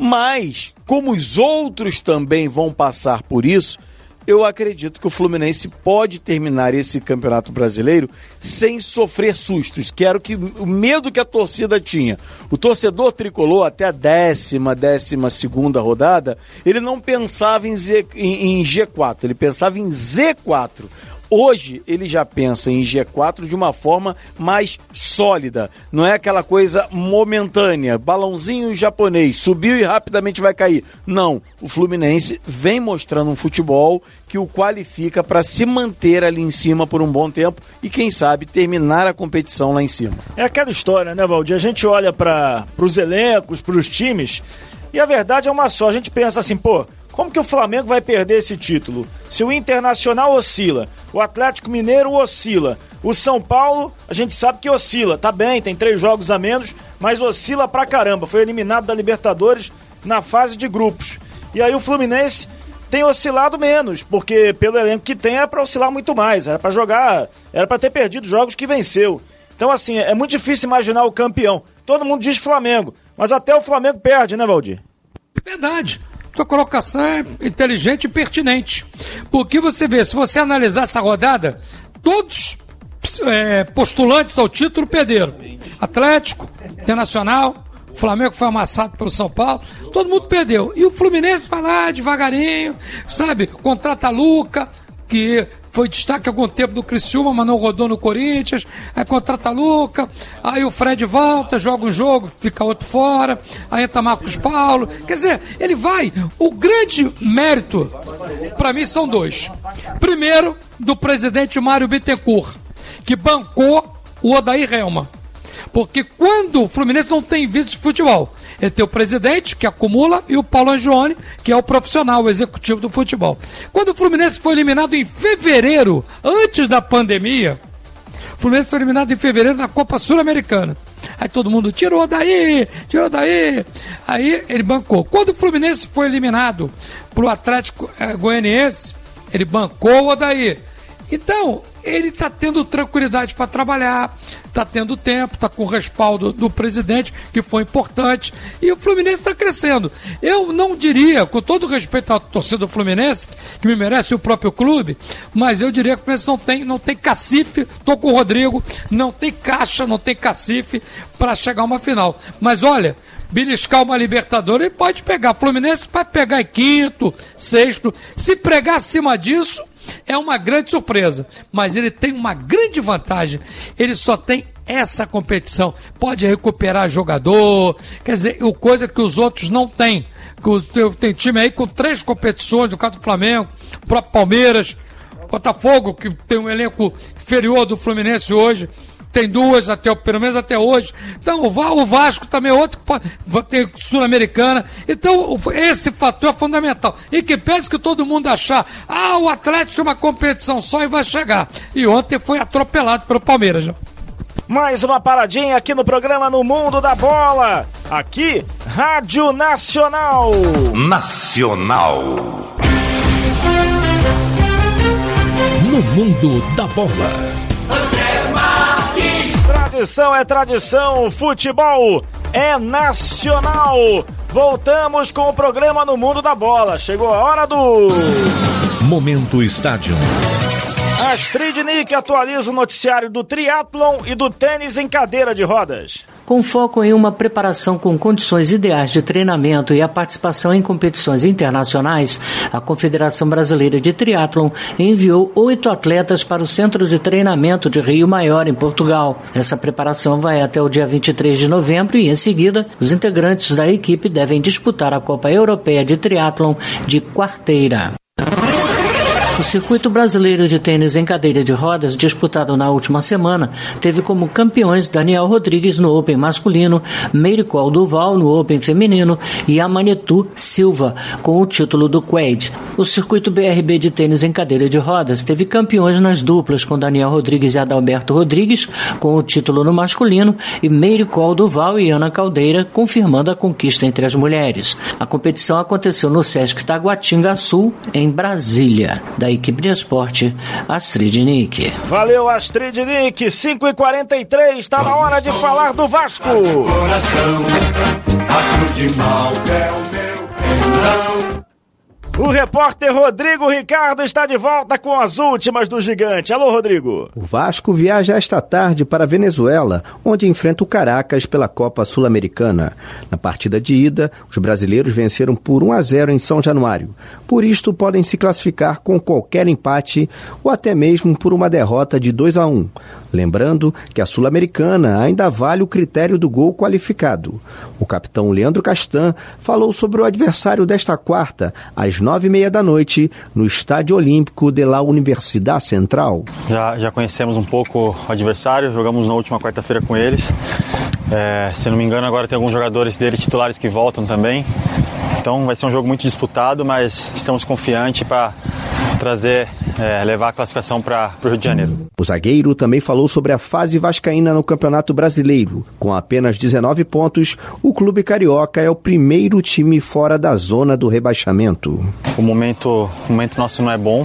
Mas, como os outros também vão passar por isso, eu acredito que o Fluminense pode terminar esse Campeonato Brasileiro sem sofrer sustos, que era o, que, o medo que a torcida tinha. O torcedor tricolor, até a décima, décima segunda rodada, ele não pensava em, Z, em, em G quatro, ele pensava em Z quatro. Hoje ele já pensa em G quatro de uma forma mais sólida, não é aquela coisa momentânea, balãozinho japonês, subiu e rapidamente vai cair. Não, o Fluminense vem mostrando um futebol que o qualifica para se manter ali em cima por um bom tempo e quem sabe terminar a competição lá em cima. É aquela história, né, Valdir? A gente olha para os elencos, para os times e a verdade é uma só, a gente pensa assim, pô, como que o Flamengo vai perder esse título? Se o Internacional oscila, o Atlético Mineiro oscila, o São Paulo, a gente sabe que oscila, tá bem, tem três jogos a menos, mas oscila pra caramba, foi eliminado da Libertadores na fase de grupos. E aí o Fluminense tem oscilado menos, porque pelo elenco que tem era pra oscilar muito mais, era pra jogar, era pra ter perdido jogos que venceu. Então assim, é muito difícil imaginar o campeão. Todo mundo diz Flamengo, mas até o Flamengo perde, né, Valdir? Verdade. Tua colocação é inteligente e pertinente. Porque você vê, se você analisar essa rodada, todos é, postulantes ao título perderam. Atlético, Internacional, Flamengo foi amassado pelo São Paulo, todo mundo perdeu. E o Fluminense vai lá devagarinho, sabe? Contrata Luca, que foi destaque há algum tempo do Criciúma, mas não rodou no Corinthians, aí contrata Luca, aí o Fred volta, joga um jogo, fica outro fora, aí entra Marcos Paulo, quer dizer, ele vai, o grande mérito, para mim são dois. Primeiro, do presidente Mário Bittencourt, que bancou o Odair Helma, porque quando o Fluminense não tem vice de futebol, ele tem o presidente, que acumula, e o Paulo Angione, que é o profissional, o executivo do futebol. Quando o Fluminense foi eliminado em fevereiro, antes da pandemia, o Fluminense foi eliminado em fevereiro na Copa Sul-Americana. Aí todo mundo tirou daí, tirou daí. Aí ele bancou. Quando o Fluminense foi eliminado pro Atlético eh, Goianiense, ele bancou o Odair. Então, ele está tendo tranquilidade para trabalhar, está tendo tempo, está com o respaldo do presidente, que foi importante, e o Fluminense está crescendo. Eu não diria, com todo respeito à torcida do Fluminense, que me merece o próprio clube, mas eu diria que o Fluminense não tem, não tem cacife, estou com o Rodrigo, não tem caixa, não tem cacife para chegar a uma final. Mas olha, beliscar uma Libertadores, ele pode pegar. O Fluminense vai pegar em quinto, sexto, se pregar acima disso, é uma grande surpresa, mas ele tem uma grande vantagem, ele só tem essa competição, pode recuperar jogador, quer dizer, o coisa que os outros não têm. Tem time aí com três competições, no caso do Flamengo, o próprio Palmeiras, Botafogo, que tem um elenco inferior do Fluminense hoje, tem duas, até, pelo menos até hoje. Então, o Vasco também é outro que tem Sul-Americana. Então, esse fator é fundamental. E que pese que todo mundo achar, ah, o Atlético tem uma competição só e vai chegar. E ontem foi atropelado pelo Palmeiras. Né? Mais uma paradinha aqui no programa No Mundo da Bola. Aqui, Rádio Nacional. Nacional. No Mundo da Bola. Tradição é tradição, futebol é nacional. Voltamos com o programa No Mundo da Bola. Chegou a hora do... Momento Estádio. Astrid Nick atualiza o noticiário do triatlon e do tênis em cadeira de rodas. Com foco em uma preparação com condições ideais de treinamento e a participação em competições internacionais, a Confederação Brasileira de Triatlon enviou oito atletas para o Centro de Treinamento de Rio Maior, em Portugal. Essa preparação vai até o dia vinte e três de novembro e, em seguida, os integrantes da equipe devem disputar a Copa Europeia de Triatlon de Quarteira. O circuito brasileiro de tênis em cadeira de rodas, disputado na última semana, teve como campeões Daniel Rodrigues no Open masculino, Meiricol Duval no Open feminino e Amanhetu Silva com o título do Quad. O circuito B R B de tênis em cadeira de rodas teve campeões nas duplas com Daniel Rodrigues e Adalberto Rodrigues com o título no masculino e Meiricol Duval e Ana Caldeira confirmando a conquista entre as mulheres. A competição aconteceu no Sesc Taguatinga Sul, em Brasília. Da equipe de esporte, Astrid Nick. Valeu, Astrid Nick. cinco e quarenta e três, está na hora de falar do Vasco. Coração, a cruz de mal é o meu perdão. O repórter Rodrigo Ricardo está de volta com as últimas do Gigante. Alô, Rodrigo. O Vasco viaja esta tarde para a Venezuela, onde enfrenta o Caracas pela Copa Sul-Americana. Na partida de ida, os brasileiros venceram por um a zero em São Januário. Por isto, podem se classificar com qualquer empate ou até mesmo por uma derrota de dois a um. Lembrando que a Sul-Americana ainda vale o critério do gol qualificado. O capitão Leandro Castan falou sobre o adversário desta quarta, às nove e meia da noite, no Estádio Olímpico de la Universidade Central. Já, já conhecemos um pouco o adversário, jogamos na última quarta-feira com eles. É, se não me engano, agora tem alguns jogadores deles titulares que voltam também. Então vai ser um jogo muito disputado, mas estamos confiantes para trazer, é, levar a classificação para o Rio de Janeiro. O zagueiro também falou sobre a fase vascaína no Campeonato Brasileiro. Com apenas dezenove pontos, o clube carioca é o primeiro time fora da zona do rebaixamento. O momento, o momento nosso não é bom,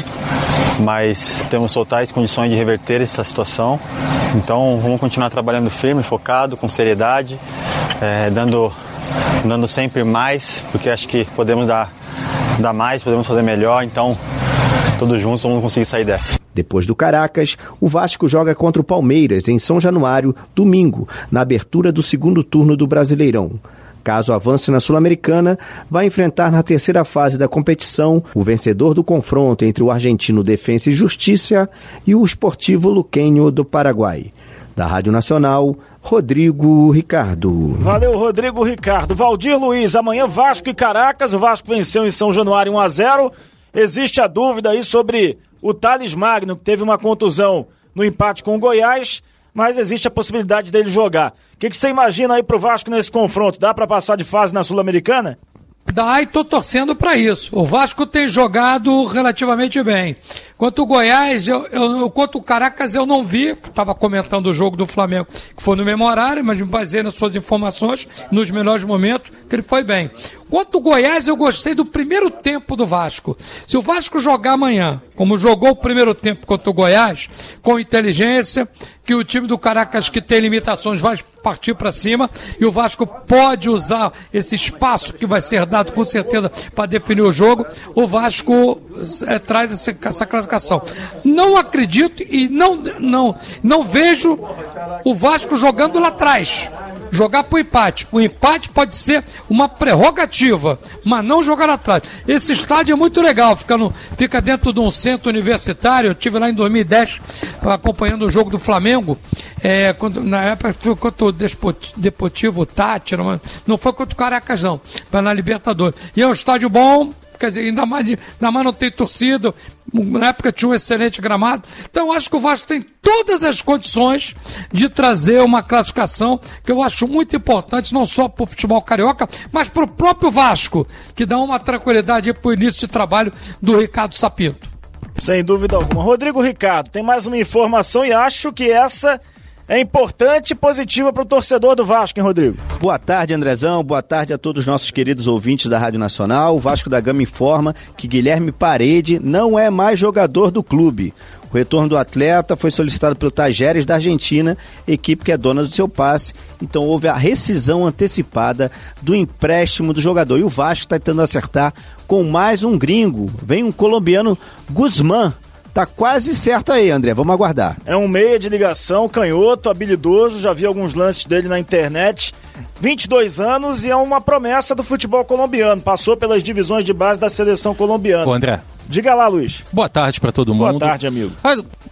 mas temos totais condições de reverter essa situação. Então vamos continuar trabalhando firme, focado, com seriedade, é, dando, dando sempre mais, porque acho que podemos dar, dar mais, podemos fazer melhor, então todos juntos vamos conseguir sair dessa. Depois do Caracas, o Vasco joga contra o Palmeiras em São Januário, domingo, na abertura do segundo turno do Brasileirão. Caso avance na Sul-Americana, vai enfrentar na terceira fase da competição o vencedor do confronto entre o argentino Defensa e Justiça e o Sportivo Luquenho do Paraguai. Da Rádio Nacional, Rodrigo Ricardo. Valeu, Rodrigo Ricardo. Valdir Luiz, amanhã Vasco e Caracas. O Vasco venceu em São Januário um a zero. Existe a dúvida aí sobre o Thales Magno, que teve uma contusão no empate com o Goiás, mas existe a possibilidade dele jogar. O que, que você imagina aí pro Vasco nesse confronto? Dá para passar de fase na Sul-Americana? Dá, e tô torcendo para isso. O Vasco tem jogado relativamente bem. Quanto o Goiás, eu, eu, quanto o Caracas eu não vi, estava comentando o jogo do Flamengo, que foi no mesmo horário, mas me baseei nas suas informações, nos melhores momentos, que ele foi bem. Quanto o Goiás, eu gostei do primeiro tempo do Vasco. Se o Vasco jogar amanhã, como jogou o primeiro tempo contra o Goiás, com inteligência, que o time do Caracas, que tem limitações, vai partir para cima, e o Vasco pode usar esse espaço que vai ser dado com certeza para definir o jogo, o Vasco é, traz essa, essa classificação. Não acredito e não, não, não vejo o Vasco jogando lá atrás. Jogar pro empate. O empate pode ser uma prerrogativa, mas não jogar lá atrás. Esse estádio é muito legal, fica, no, fica dentro de um centro universitário. Eu estive lá em dois mil e dez acompanhando o jogo do Flamengo, é, quando, na época foi contra o Deportivo Tátira, não, não foi contra o Caracas não, mas na Libertadores. E é um estádio bom, quer dizer, ainda mais, ainda mais não tem torcida, na época tinha um excelente gramado, então eu acho que o Vasco tem todas as condições de trazer uma classificação que eu acho muito importante, não só para o futebol carioca, mas para o próprio Vasco, que dá uma tranquilidade para o início de trabalho do Ricardo Sapinto. Sem dúvida alguma. Rodrigo Ricardo, tem mais uma informação e acho que essa é importante e positiva para o torcedor do Vasco, hein, Rodrigo? Boa tarde, Andrezão. Boa tarde a todos os nossos queridos ouvintes da Rádio Nacional. O Vasco da Gama informa que Guilherme Parede não é mais jogador do clube. O retorno do atleta foi solicitado pelo Tajeres da Argentina, equipe que é dona do seu passe. Então houve a rescisão antecipada do empréstimo do jogador. E o Vasco está tentando acertar com mais um gringo. Vem um colombiano, Guzmán. Tá quase certo aí, André, vamos aguardar. É um meia de ligação, canhoto, habilidoso, já vi alguns lances dele na internet, vinte e dois anos e é uma promessa do futebol colombiano, passou pelas divisões de base da seleção colombiana. Ô, André. Diga lá, Luiz. Boa tarde pra todo mundo. Boa tarde, amigo. Mas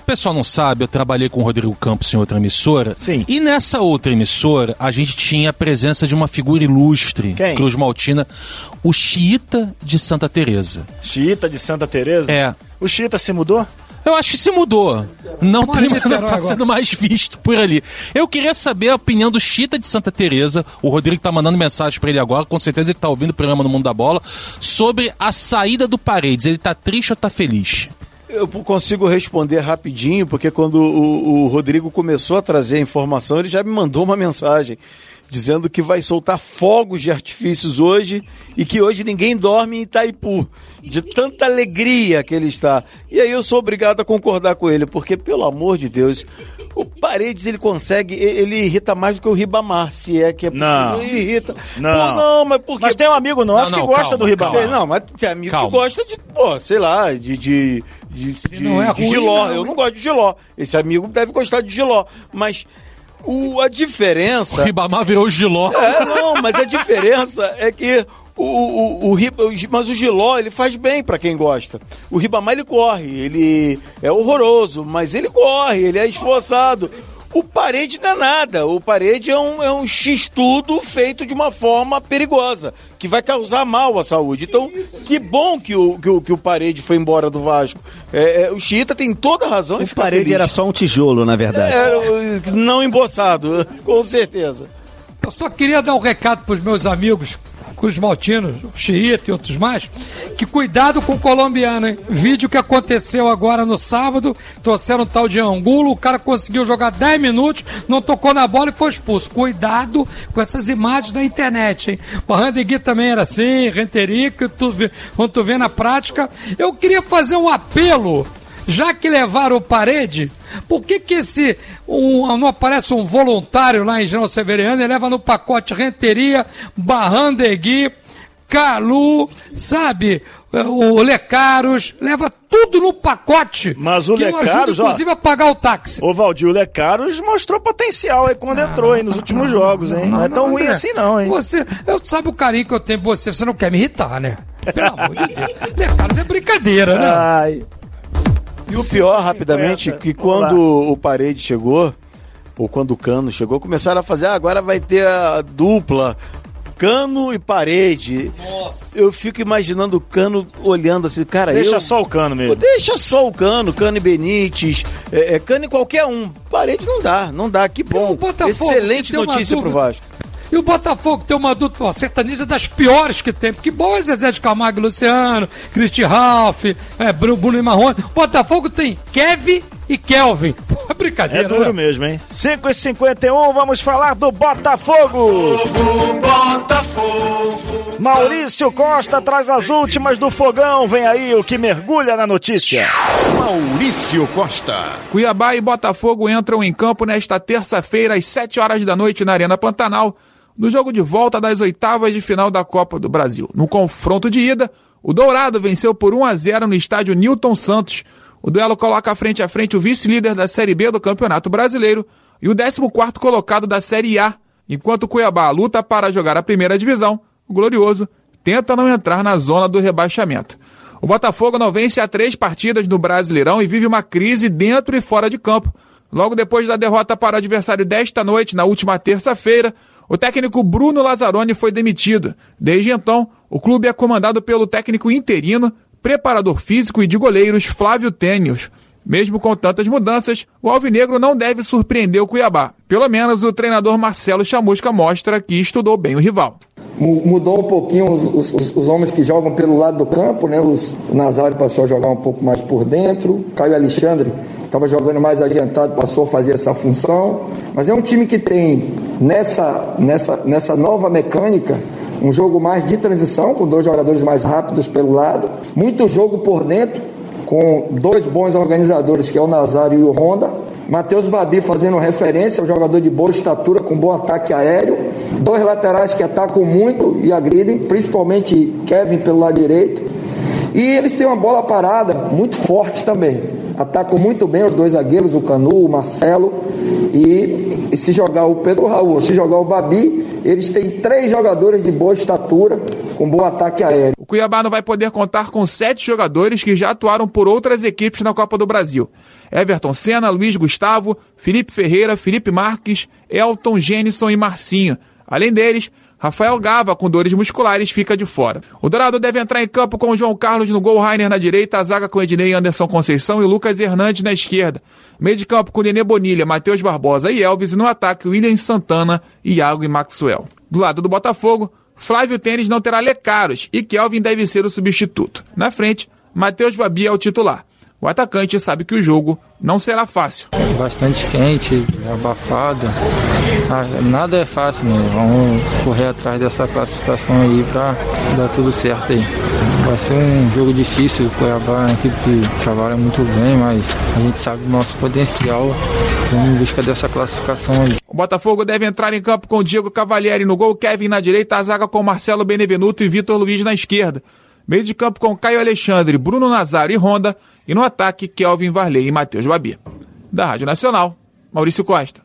O pessoal não sabe, eu trabalhei com o Rodrigo Campos em outra emissora. Sim. E nessa outra emissora, a gente tinha a presença de uma figura ilustre. Quem? Cruz Maltina, o Xiita de Santa Teresa. Xiita de Santa Teresa? É. O Xiita se mudou? Eu acho que se mudou. Não, tem, não tá agora. sendo mais visto por ali. Eu queria saber a opinião do Xiita de Santa Teresa. O Rodrigo tá mandando mensagem pra ele agora, com certeza ele tá ouvindo o programa no Mundo da Bola, sobre a saída do Paredes. Ele tá triste ou tá feliz? Eu consigo responder rapidinho, porque quando o, o Rodrigo começou a trazer a informação, ele já me mandou uma mensagem dizendo que vai soltar fogos de artifícios hoje e que hoje ninguém dorme em Itaipu, de tanta alegria que ele está. E aí eu sou obrigado a concordar com ele, porque, pelo amor de Deus, o Paredes, ele consegue, ele irrita mais do que o Ribamar, se é que é possível. Não. Ele irrita. Não. Pô, não, mas por quê? Mas tem um amigo nosso Não, não, que gosta calma, do Ribamar. Tem, não, mas tem amigo Calma. que gosta de, pô, sei lá, de... de De, de, não é de ruim, Giló. não. Eu não gosto de Giló. Esse amigo deve gostar de Giló. Mas o, a diferença. O Ribamar virou o Giló. É, não, mas a diferença é que o, o, o, o, mas o Giló, ele faz bem pra quem gosta. O Ribamar, ele corre. Ele é horroroso, mas ele corre, ele é esforçado. O Parede não é nada. O Parede é um, é um x-tudo feito de uma forma perigosa, que vai causar mal à saúde. Então, que bom que o, que o, que o Parede foi embora do Vasco. É, é, o Xiita tem toda a razão. O Parede era só um tijolo, na verdade. Era não emboçado, com certeza. Eu só queria dar um recado para os meus amigos Cruz Maltino, Xiita e outros mais, que cuidado com o colombiano, hein? Vídeo que aconteceu agora no sábado, trouxeram um tal de Angulo, o cara conseguiu jogar dez minutos, não tocou na bola e foi expulso. Cuidado com essas imagens da internet, hein? O Randegui também era assim, Renterico, tu, quando tu vê na prática. Eu queria fazer um apelo, já que levaram o Parede, por que que esse, um, não aparece um voluntário lá em General Severiano e leva no pacote Renteria, Barrandegui, Calu, sabe, o Lecaros, leva tudo no pacote. Mas o que Lecaros, ajuda, inclusive, ó, a pagar o táxi. Ô Valdir, o Lecaros mostrou potencial aí quando entrou aí nos últimos jogos, hein? Não, não é tão ruim André, assim não, hein? Você, eu sabe o carinho que eu tenho por você, você não quer me irritar, né? Pelo amor de Deus. Lecaros é brincadeira, né? Ai... E o pior, rapidamente, que quando o Parede chegou, ou quando o Cano chegou, começaram a fazer, ah, agora vai ter a dupla, Cano e Parede. Nossa. Eu fico imaginando o Cano olhando assim, cara, Deixa eu... só o Cano mesmo. Deixa só o Cano, Cano e Benítez, é, é, Cano e qualquer um. Parede não dá, não dá, que bom. Excelente notícia pro Vasco. E o Botafogo tem uma dupla sertaneja das piores que tem, porque bom é Zezé de Camargo e Luciano, Cristi Ralph, é, Bruno e Marrone. O Botafogo tem Kevin e Kelvin. Pô, brincadeira, É duro né? mesmo, hein? cinco e cinquenta e um, vamos falar do Botafogo. Botafogo. Maurício Costa traz as últimas do Fogão. Vem aí o que mergulha na notícia. Maurício Costa. Cuiabá e Botafogo entram em campo nesta terça-feira às sete horas da noite na Arena Pantanal, no jogo de volta das oitavas de final da Copa do Brasil. No confronto de ida, o Dourado venceu por um a zero no estádio Newton Santos. O duelo coloca frente a frente o vice-líder da Série B do Campeonato Brasileiro e o décimo quarto colocado da Série A. Enquanto o Cuiabá luta para jogar a primeira divisão, o Glorioso tenta não entrar na zona do rebaixamento. O Botafogo não vence há três partidas no Brasileirão e vive uma crise dentro e fora de campo. Logo depois da derrota para o adversário desta noite, na última terça-feira, o técnico Bruno Lazzaroni foi demitido. Desde então, o clube é comandado pelo técnico interino, preparador físico e de goleiros Flávio Tênios. Mesmo com tantas mudanças, o alvinegro não deve surpreender o Cuiabá. Pelo menos o treinador Marcelo Chamusca mostra que estudou bem o rival. Mudou um pouquinho os, os, os homens que jogam pelo lado do campo, né? Os, o Nazário passou a jogar um pouco mais por dentro, Caio Alexandre estava jogando mais adiantado, passou a fazer essa função. Mas é um time que tem nessa, nessa, nessa nova mecânica um jogo mais de transição, com dois jogadores mais rápidos pelo lado, muito jogo por dentro, com dois bons organizadores, que é o Nazário e o Honda. Matheus Babi fazendo referência ao jogador de boa estatura, com bom ataque aéreo. Dois laterais que atacam muito e agridem, principalmente Kevin pelo lado direito. E eles têm uma bola parada muito forte também. Atacam muito bem os dois zagueiros, o Canu, o Marcelo. E, e se jogar o Pedro Raul, se jogar o Babi, eles têm três jogadores de boa estatura, com bom ataque aéreo. O O Cuiabá não vai poder contar com sete jogadores que já atuaram por outras equipes na Copa do Brasil. Everton Senna, Luiz Gustavo, Felipe Ferreira, Felipe Marques, Elton, Gênison e Marcinho. Além deles, Rafael Gava, com dores musculares, fica de fora. O Dourado deve entrar em campo com o João Carlos no gol, Rainer na direita, a zaga com Ednei, Anderson Conceição e Lucas Hernandes na esquerda. Meio de campo com Nenê Bonilha, Matheus Barbosa e Elvis, e no ataque William Santana, Iago e Maxwell. Do lado do Botafogo, Flávio Tênis não terá Lecaros e Kelvin deve ser o substituto. Na frente, Matheus Babi é o titular. O atacante sabe que o jogo não será fácil. Bastante quente, abafado. Ah, nada é fácil, né? Vamos correr atrás dessa classificação aí pra dar tudo certo aí. Vai ser um jogo difícil, o Cuiabá é uma equipe que trabalha muito bem, mas a gente sabe do nosso potencial. Vamos em busca dessa classificação aí. O Botafogo deve entrar em campo com Diego Cavalieri no gol, Kevin na direita, a zaga com Marcelo Benevenuto e Vitor Luiz na esquerda. Meio de campo com Caio Alexandre, Bruno Nazário e Honda. E no ataque, Kelvin Varley e Matheus Babi. Da Rádio Nacional, Maurício Costa.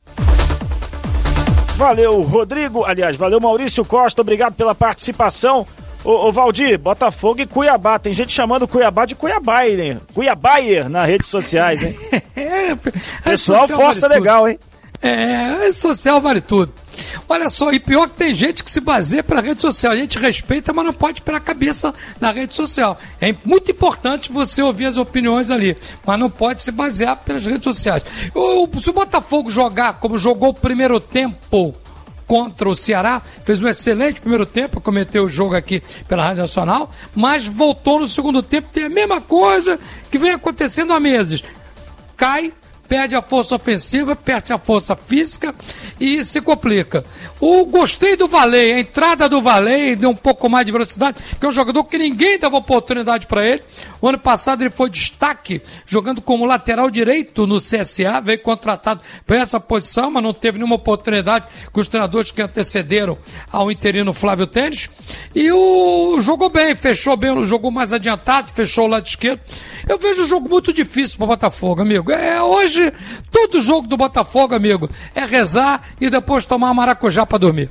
Valeu, Rodrigo. Aliás, valeu, Maurício Costa. Obrigado pela participação. Ô, ô Valdir, Botafogo e Cuiabá. Tem gente chamando Cuiabá de Cuiabá, hein? Cuiabaier nas redes sociais, hein? É, pessoal, força vale legal, hein? É, social vale tudo. Olha só, e pior que tem gente que se baseia pela rede social. A gente respeita, mas não pode pôr a cabeça na rede social. É muito importante você ouvir as opiniões ali, mas não pode se basear pelas redes sociais. O, se o Botafogo jogar como jogou o primeiro tempo contra o Ceará, fez um excelente primeiro tempo, cometeu o jogo aqui pela Rádio Nacional, mas voltou no segundo tempo, tem a mesma coisa que vem acontecendo há meses. Cai, perde a força ofensiva, perde a força física e se complica. O gostei do Varley, a entrada do Varley deu um pouco mais de velocidade, que é um jogador que ninguém dava oportunidade para ele. O ano passado ele foi destaque, jogando como lateral direito no C S A, veio contratado para essa posição, mas não teve nenhuma oportunidade com os treinadores que antecederam ao interino Flávio Tênis. E o jogou bem, fechou bem, jogou mais adiantado, fechou o lado esquerdo. Eu vejo um jogo muito difícil para o Botafogo, amigo. É, hoje, todo jogo do Botafogo, amigo, é rezar e depois tomar maracujá para dormir.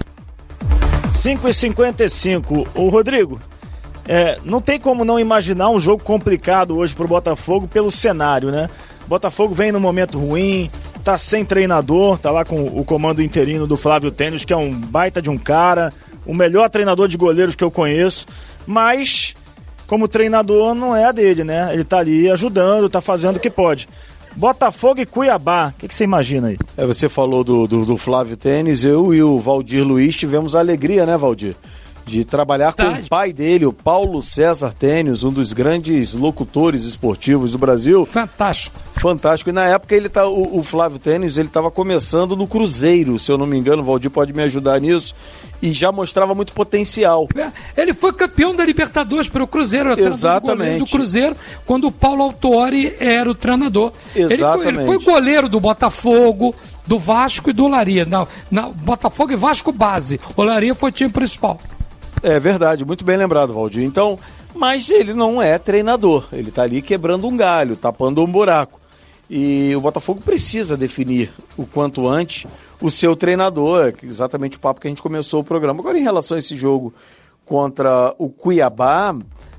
cinco e cinquenta e cinco. Ô, Rodrigo, é, não tem como não imaginar um jogo complicado hoje pro Botafogo pelo cenário, né? O Botafogo vem num momento ruim, tá sem treinador, tá lá com o comando interino do Flávio Tênis, que é um baita de um cara, o melhor treinador de goleiros que eu conheço, mas como treinador não é a dele, né? Ele tá ali ajudando, tá fazendo o que pode. Botafogo e Cuiabá, o que, que você imagina aí? É, você falou do, do, do Flávio Tênis, eu e o Valdir Luiz tivemos a alegria, né, Valdir? De trabalhar com o pai dele, o Paulo César Tênis, um dos grandes locutores esportivos do Brasil. Fantástico. Fantástico. E na época ele tá, o, o Flávio Tênis, ele estava começando no Cruzeiro, se eu não me engano, o Valdir pode me ajudar nisso, e já mostrava muito potencial. Ele foi campeão da Libertadores pelo Cruzeiro, exatamente, do Cruzeiro, quando o Paulo Autuori era o treinador. Exatamente. Ele, ele foi goleiro do Botafogo, do Vasco e do Olaria. Na, na, Botafogo e Vasco base. Olaria foi o time principal. É verdade, muito bem lembrado, Valdir. Então, mas ele não é treinador. Ele tá ali quebrando um galho, tapando um buraco. E o Botafogo precisa definir o quanto antes o seu treinador, exatamente o papo que a gente começou o programa. Agora, em relação a esse jogo contra o Cuiabá,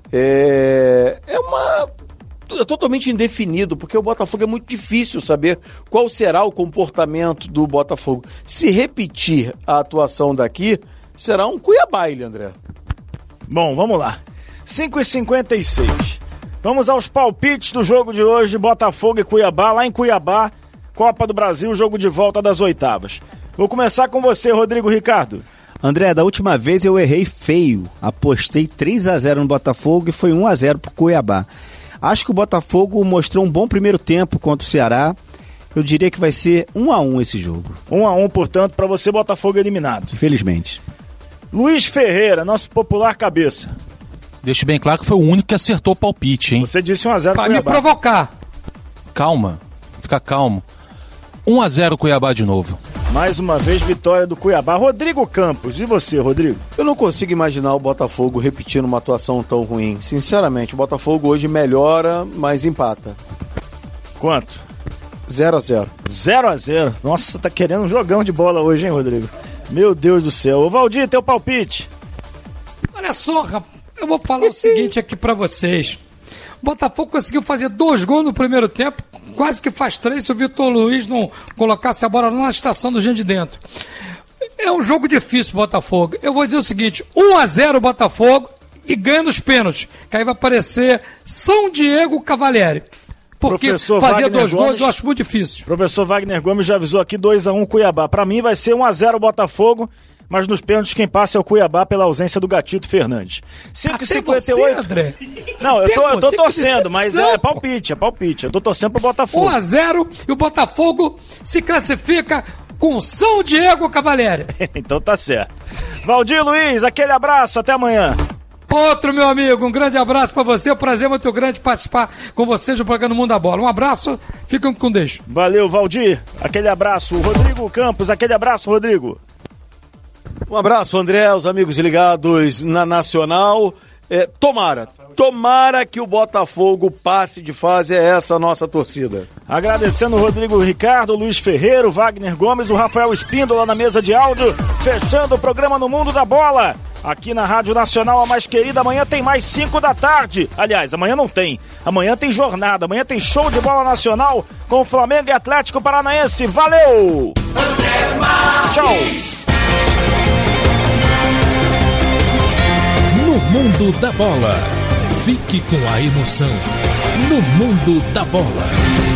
é, é uma... é totalmente indefinido, porque o Botafogo é muito difícil saber qual será o comportamento do Botafogo. Se repetir a atuação daqui, será um Cuiabá, ele, André. Bom, vamos lá. cinco e cinquenta e seis. Vamos aos palpites do jogo de hoje, Botafogo e Cuiabá, lá em Cuiabá, Copa do Brasil, jogo de volta das oitavas. Vou começar com você, Rodrigo Ricardo. André, da última vez eu errei feio. Apostei três a zero no Botafogo e foi um a zero pro Cuiabá. Acho que o Botafogo mostrou um bom primeiro tempo contra o Ceará. Eu diria que vai ser um a um esse jogo. um a um, portanto, para você, Botafogo eliminado. Infelizmente. Luiz Ferreira, nosso popular cabeça. Deixo bem claro que foi o único que acertou o palpite, hein? Você disse um a zero Pra me provocar. Calma, fica calmo. um a zero Cuiabá de novo. Mais uma vez, vitória do Cuiabá. Rodrigo Campos, e você, Rodrigo? Eu não consigo imaginar o Botafogo repetindo uma atuação tão ruim. Sinceramente, o Botafogo hoje melhora, mas empata. Quanto? zero a zero. zero a zero. Nossa, tá querendo um jogão de bola hoje, hein, Rodrigo? Meu Deus do céu. Ô, Valdir, teu palpite. Olha só, rapaz. vou falar o seguinte aqui pra vocês. O Botafogo conseguiu fazer dois gols no primeiro tempo, quase que faz três se o Vitor Luiz não colocasse a bola na estação do Gente de Dentro. É um jogo difícil, Botafogo. Eu vou dizer o seguinte, um a zero Botafogo e ganha nos pênaltis, que aí vai aparecer São Diego Cavalieri. Porque Professor fazer Wagner dois Gomes, gols eu acho muito difícil. Professor Wagner Gomes já avisou aqui dois a um Cuiabá. Pra mim vai ser um a zero Botafogo, mas nos pênaltis quem passa é o Cuiabá pela ausência do Gatito Fernandes. cinco e cinquenta e oito. André. Não, eu tô, eu tô você, torcendo, mas é palpite, é palpite. Eu tô torcendo pro Botafogo. um a zero e o Botafogo se classifica com São Diego Cavalieri. Então tá certo. Valdir Luiz, aquele abraço, até amanhã. Outro, meu amigo, um grande abraço pra você, um prazer muito grande participar com vocês do programa Mundo da Bola. Um abraço, fiquem com Deus. Valeu, Valdir, aquele abraço. Rodrigo Campos, aquele abraço, Rodrigo. Um abraço, André, os amigos ligados na Nacional. É, tomara, tomara que o Botafogo passe de fase, é essa a nossa torcida. Agradecendo o Rodrigo Ricardo, o Luiz Ferreira, o Wagner Gomes, o Rafael Espíndola na mesa de áudio, fechando o programa No Mundo da Bola. Aqui na Rádio Nacional, a mais querida, amanhã tem mais cinco da tarde. Aliás, amanhã não tem. Amanhã tem jornada, amanhã tem show de bola nacional com Flamengo e Atlético Paranaense. Valeu! Tchau! No Mundo da Bola. Fique com a emoção. No Mundo da Bola.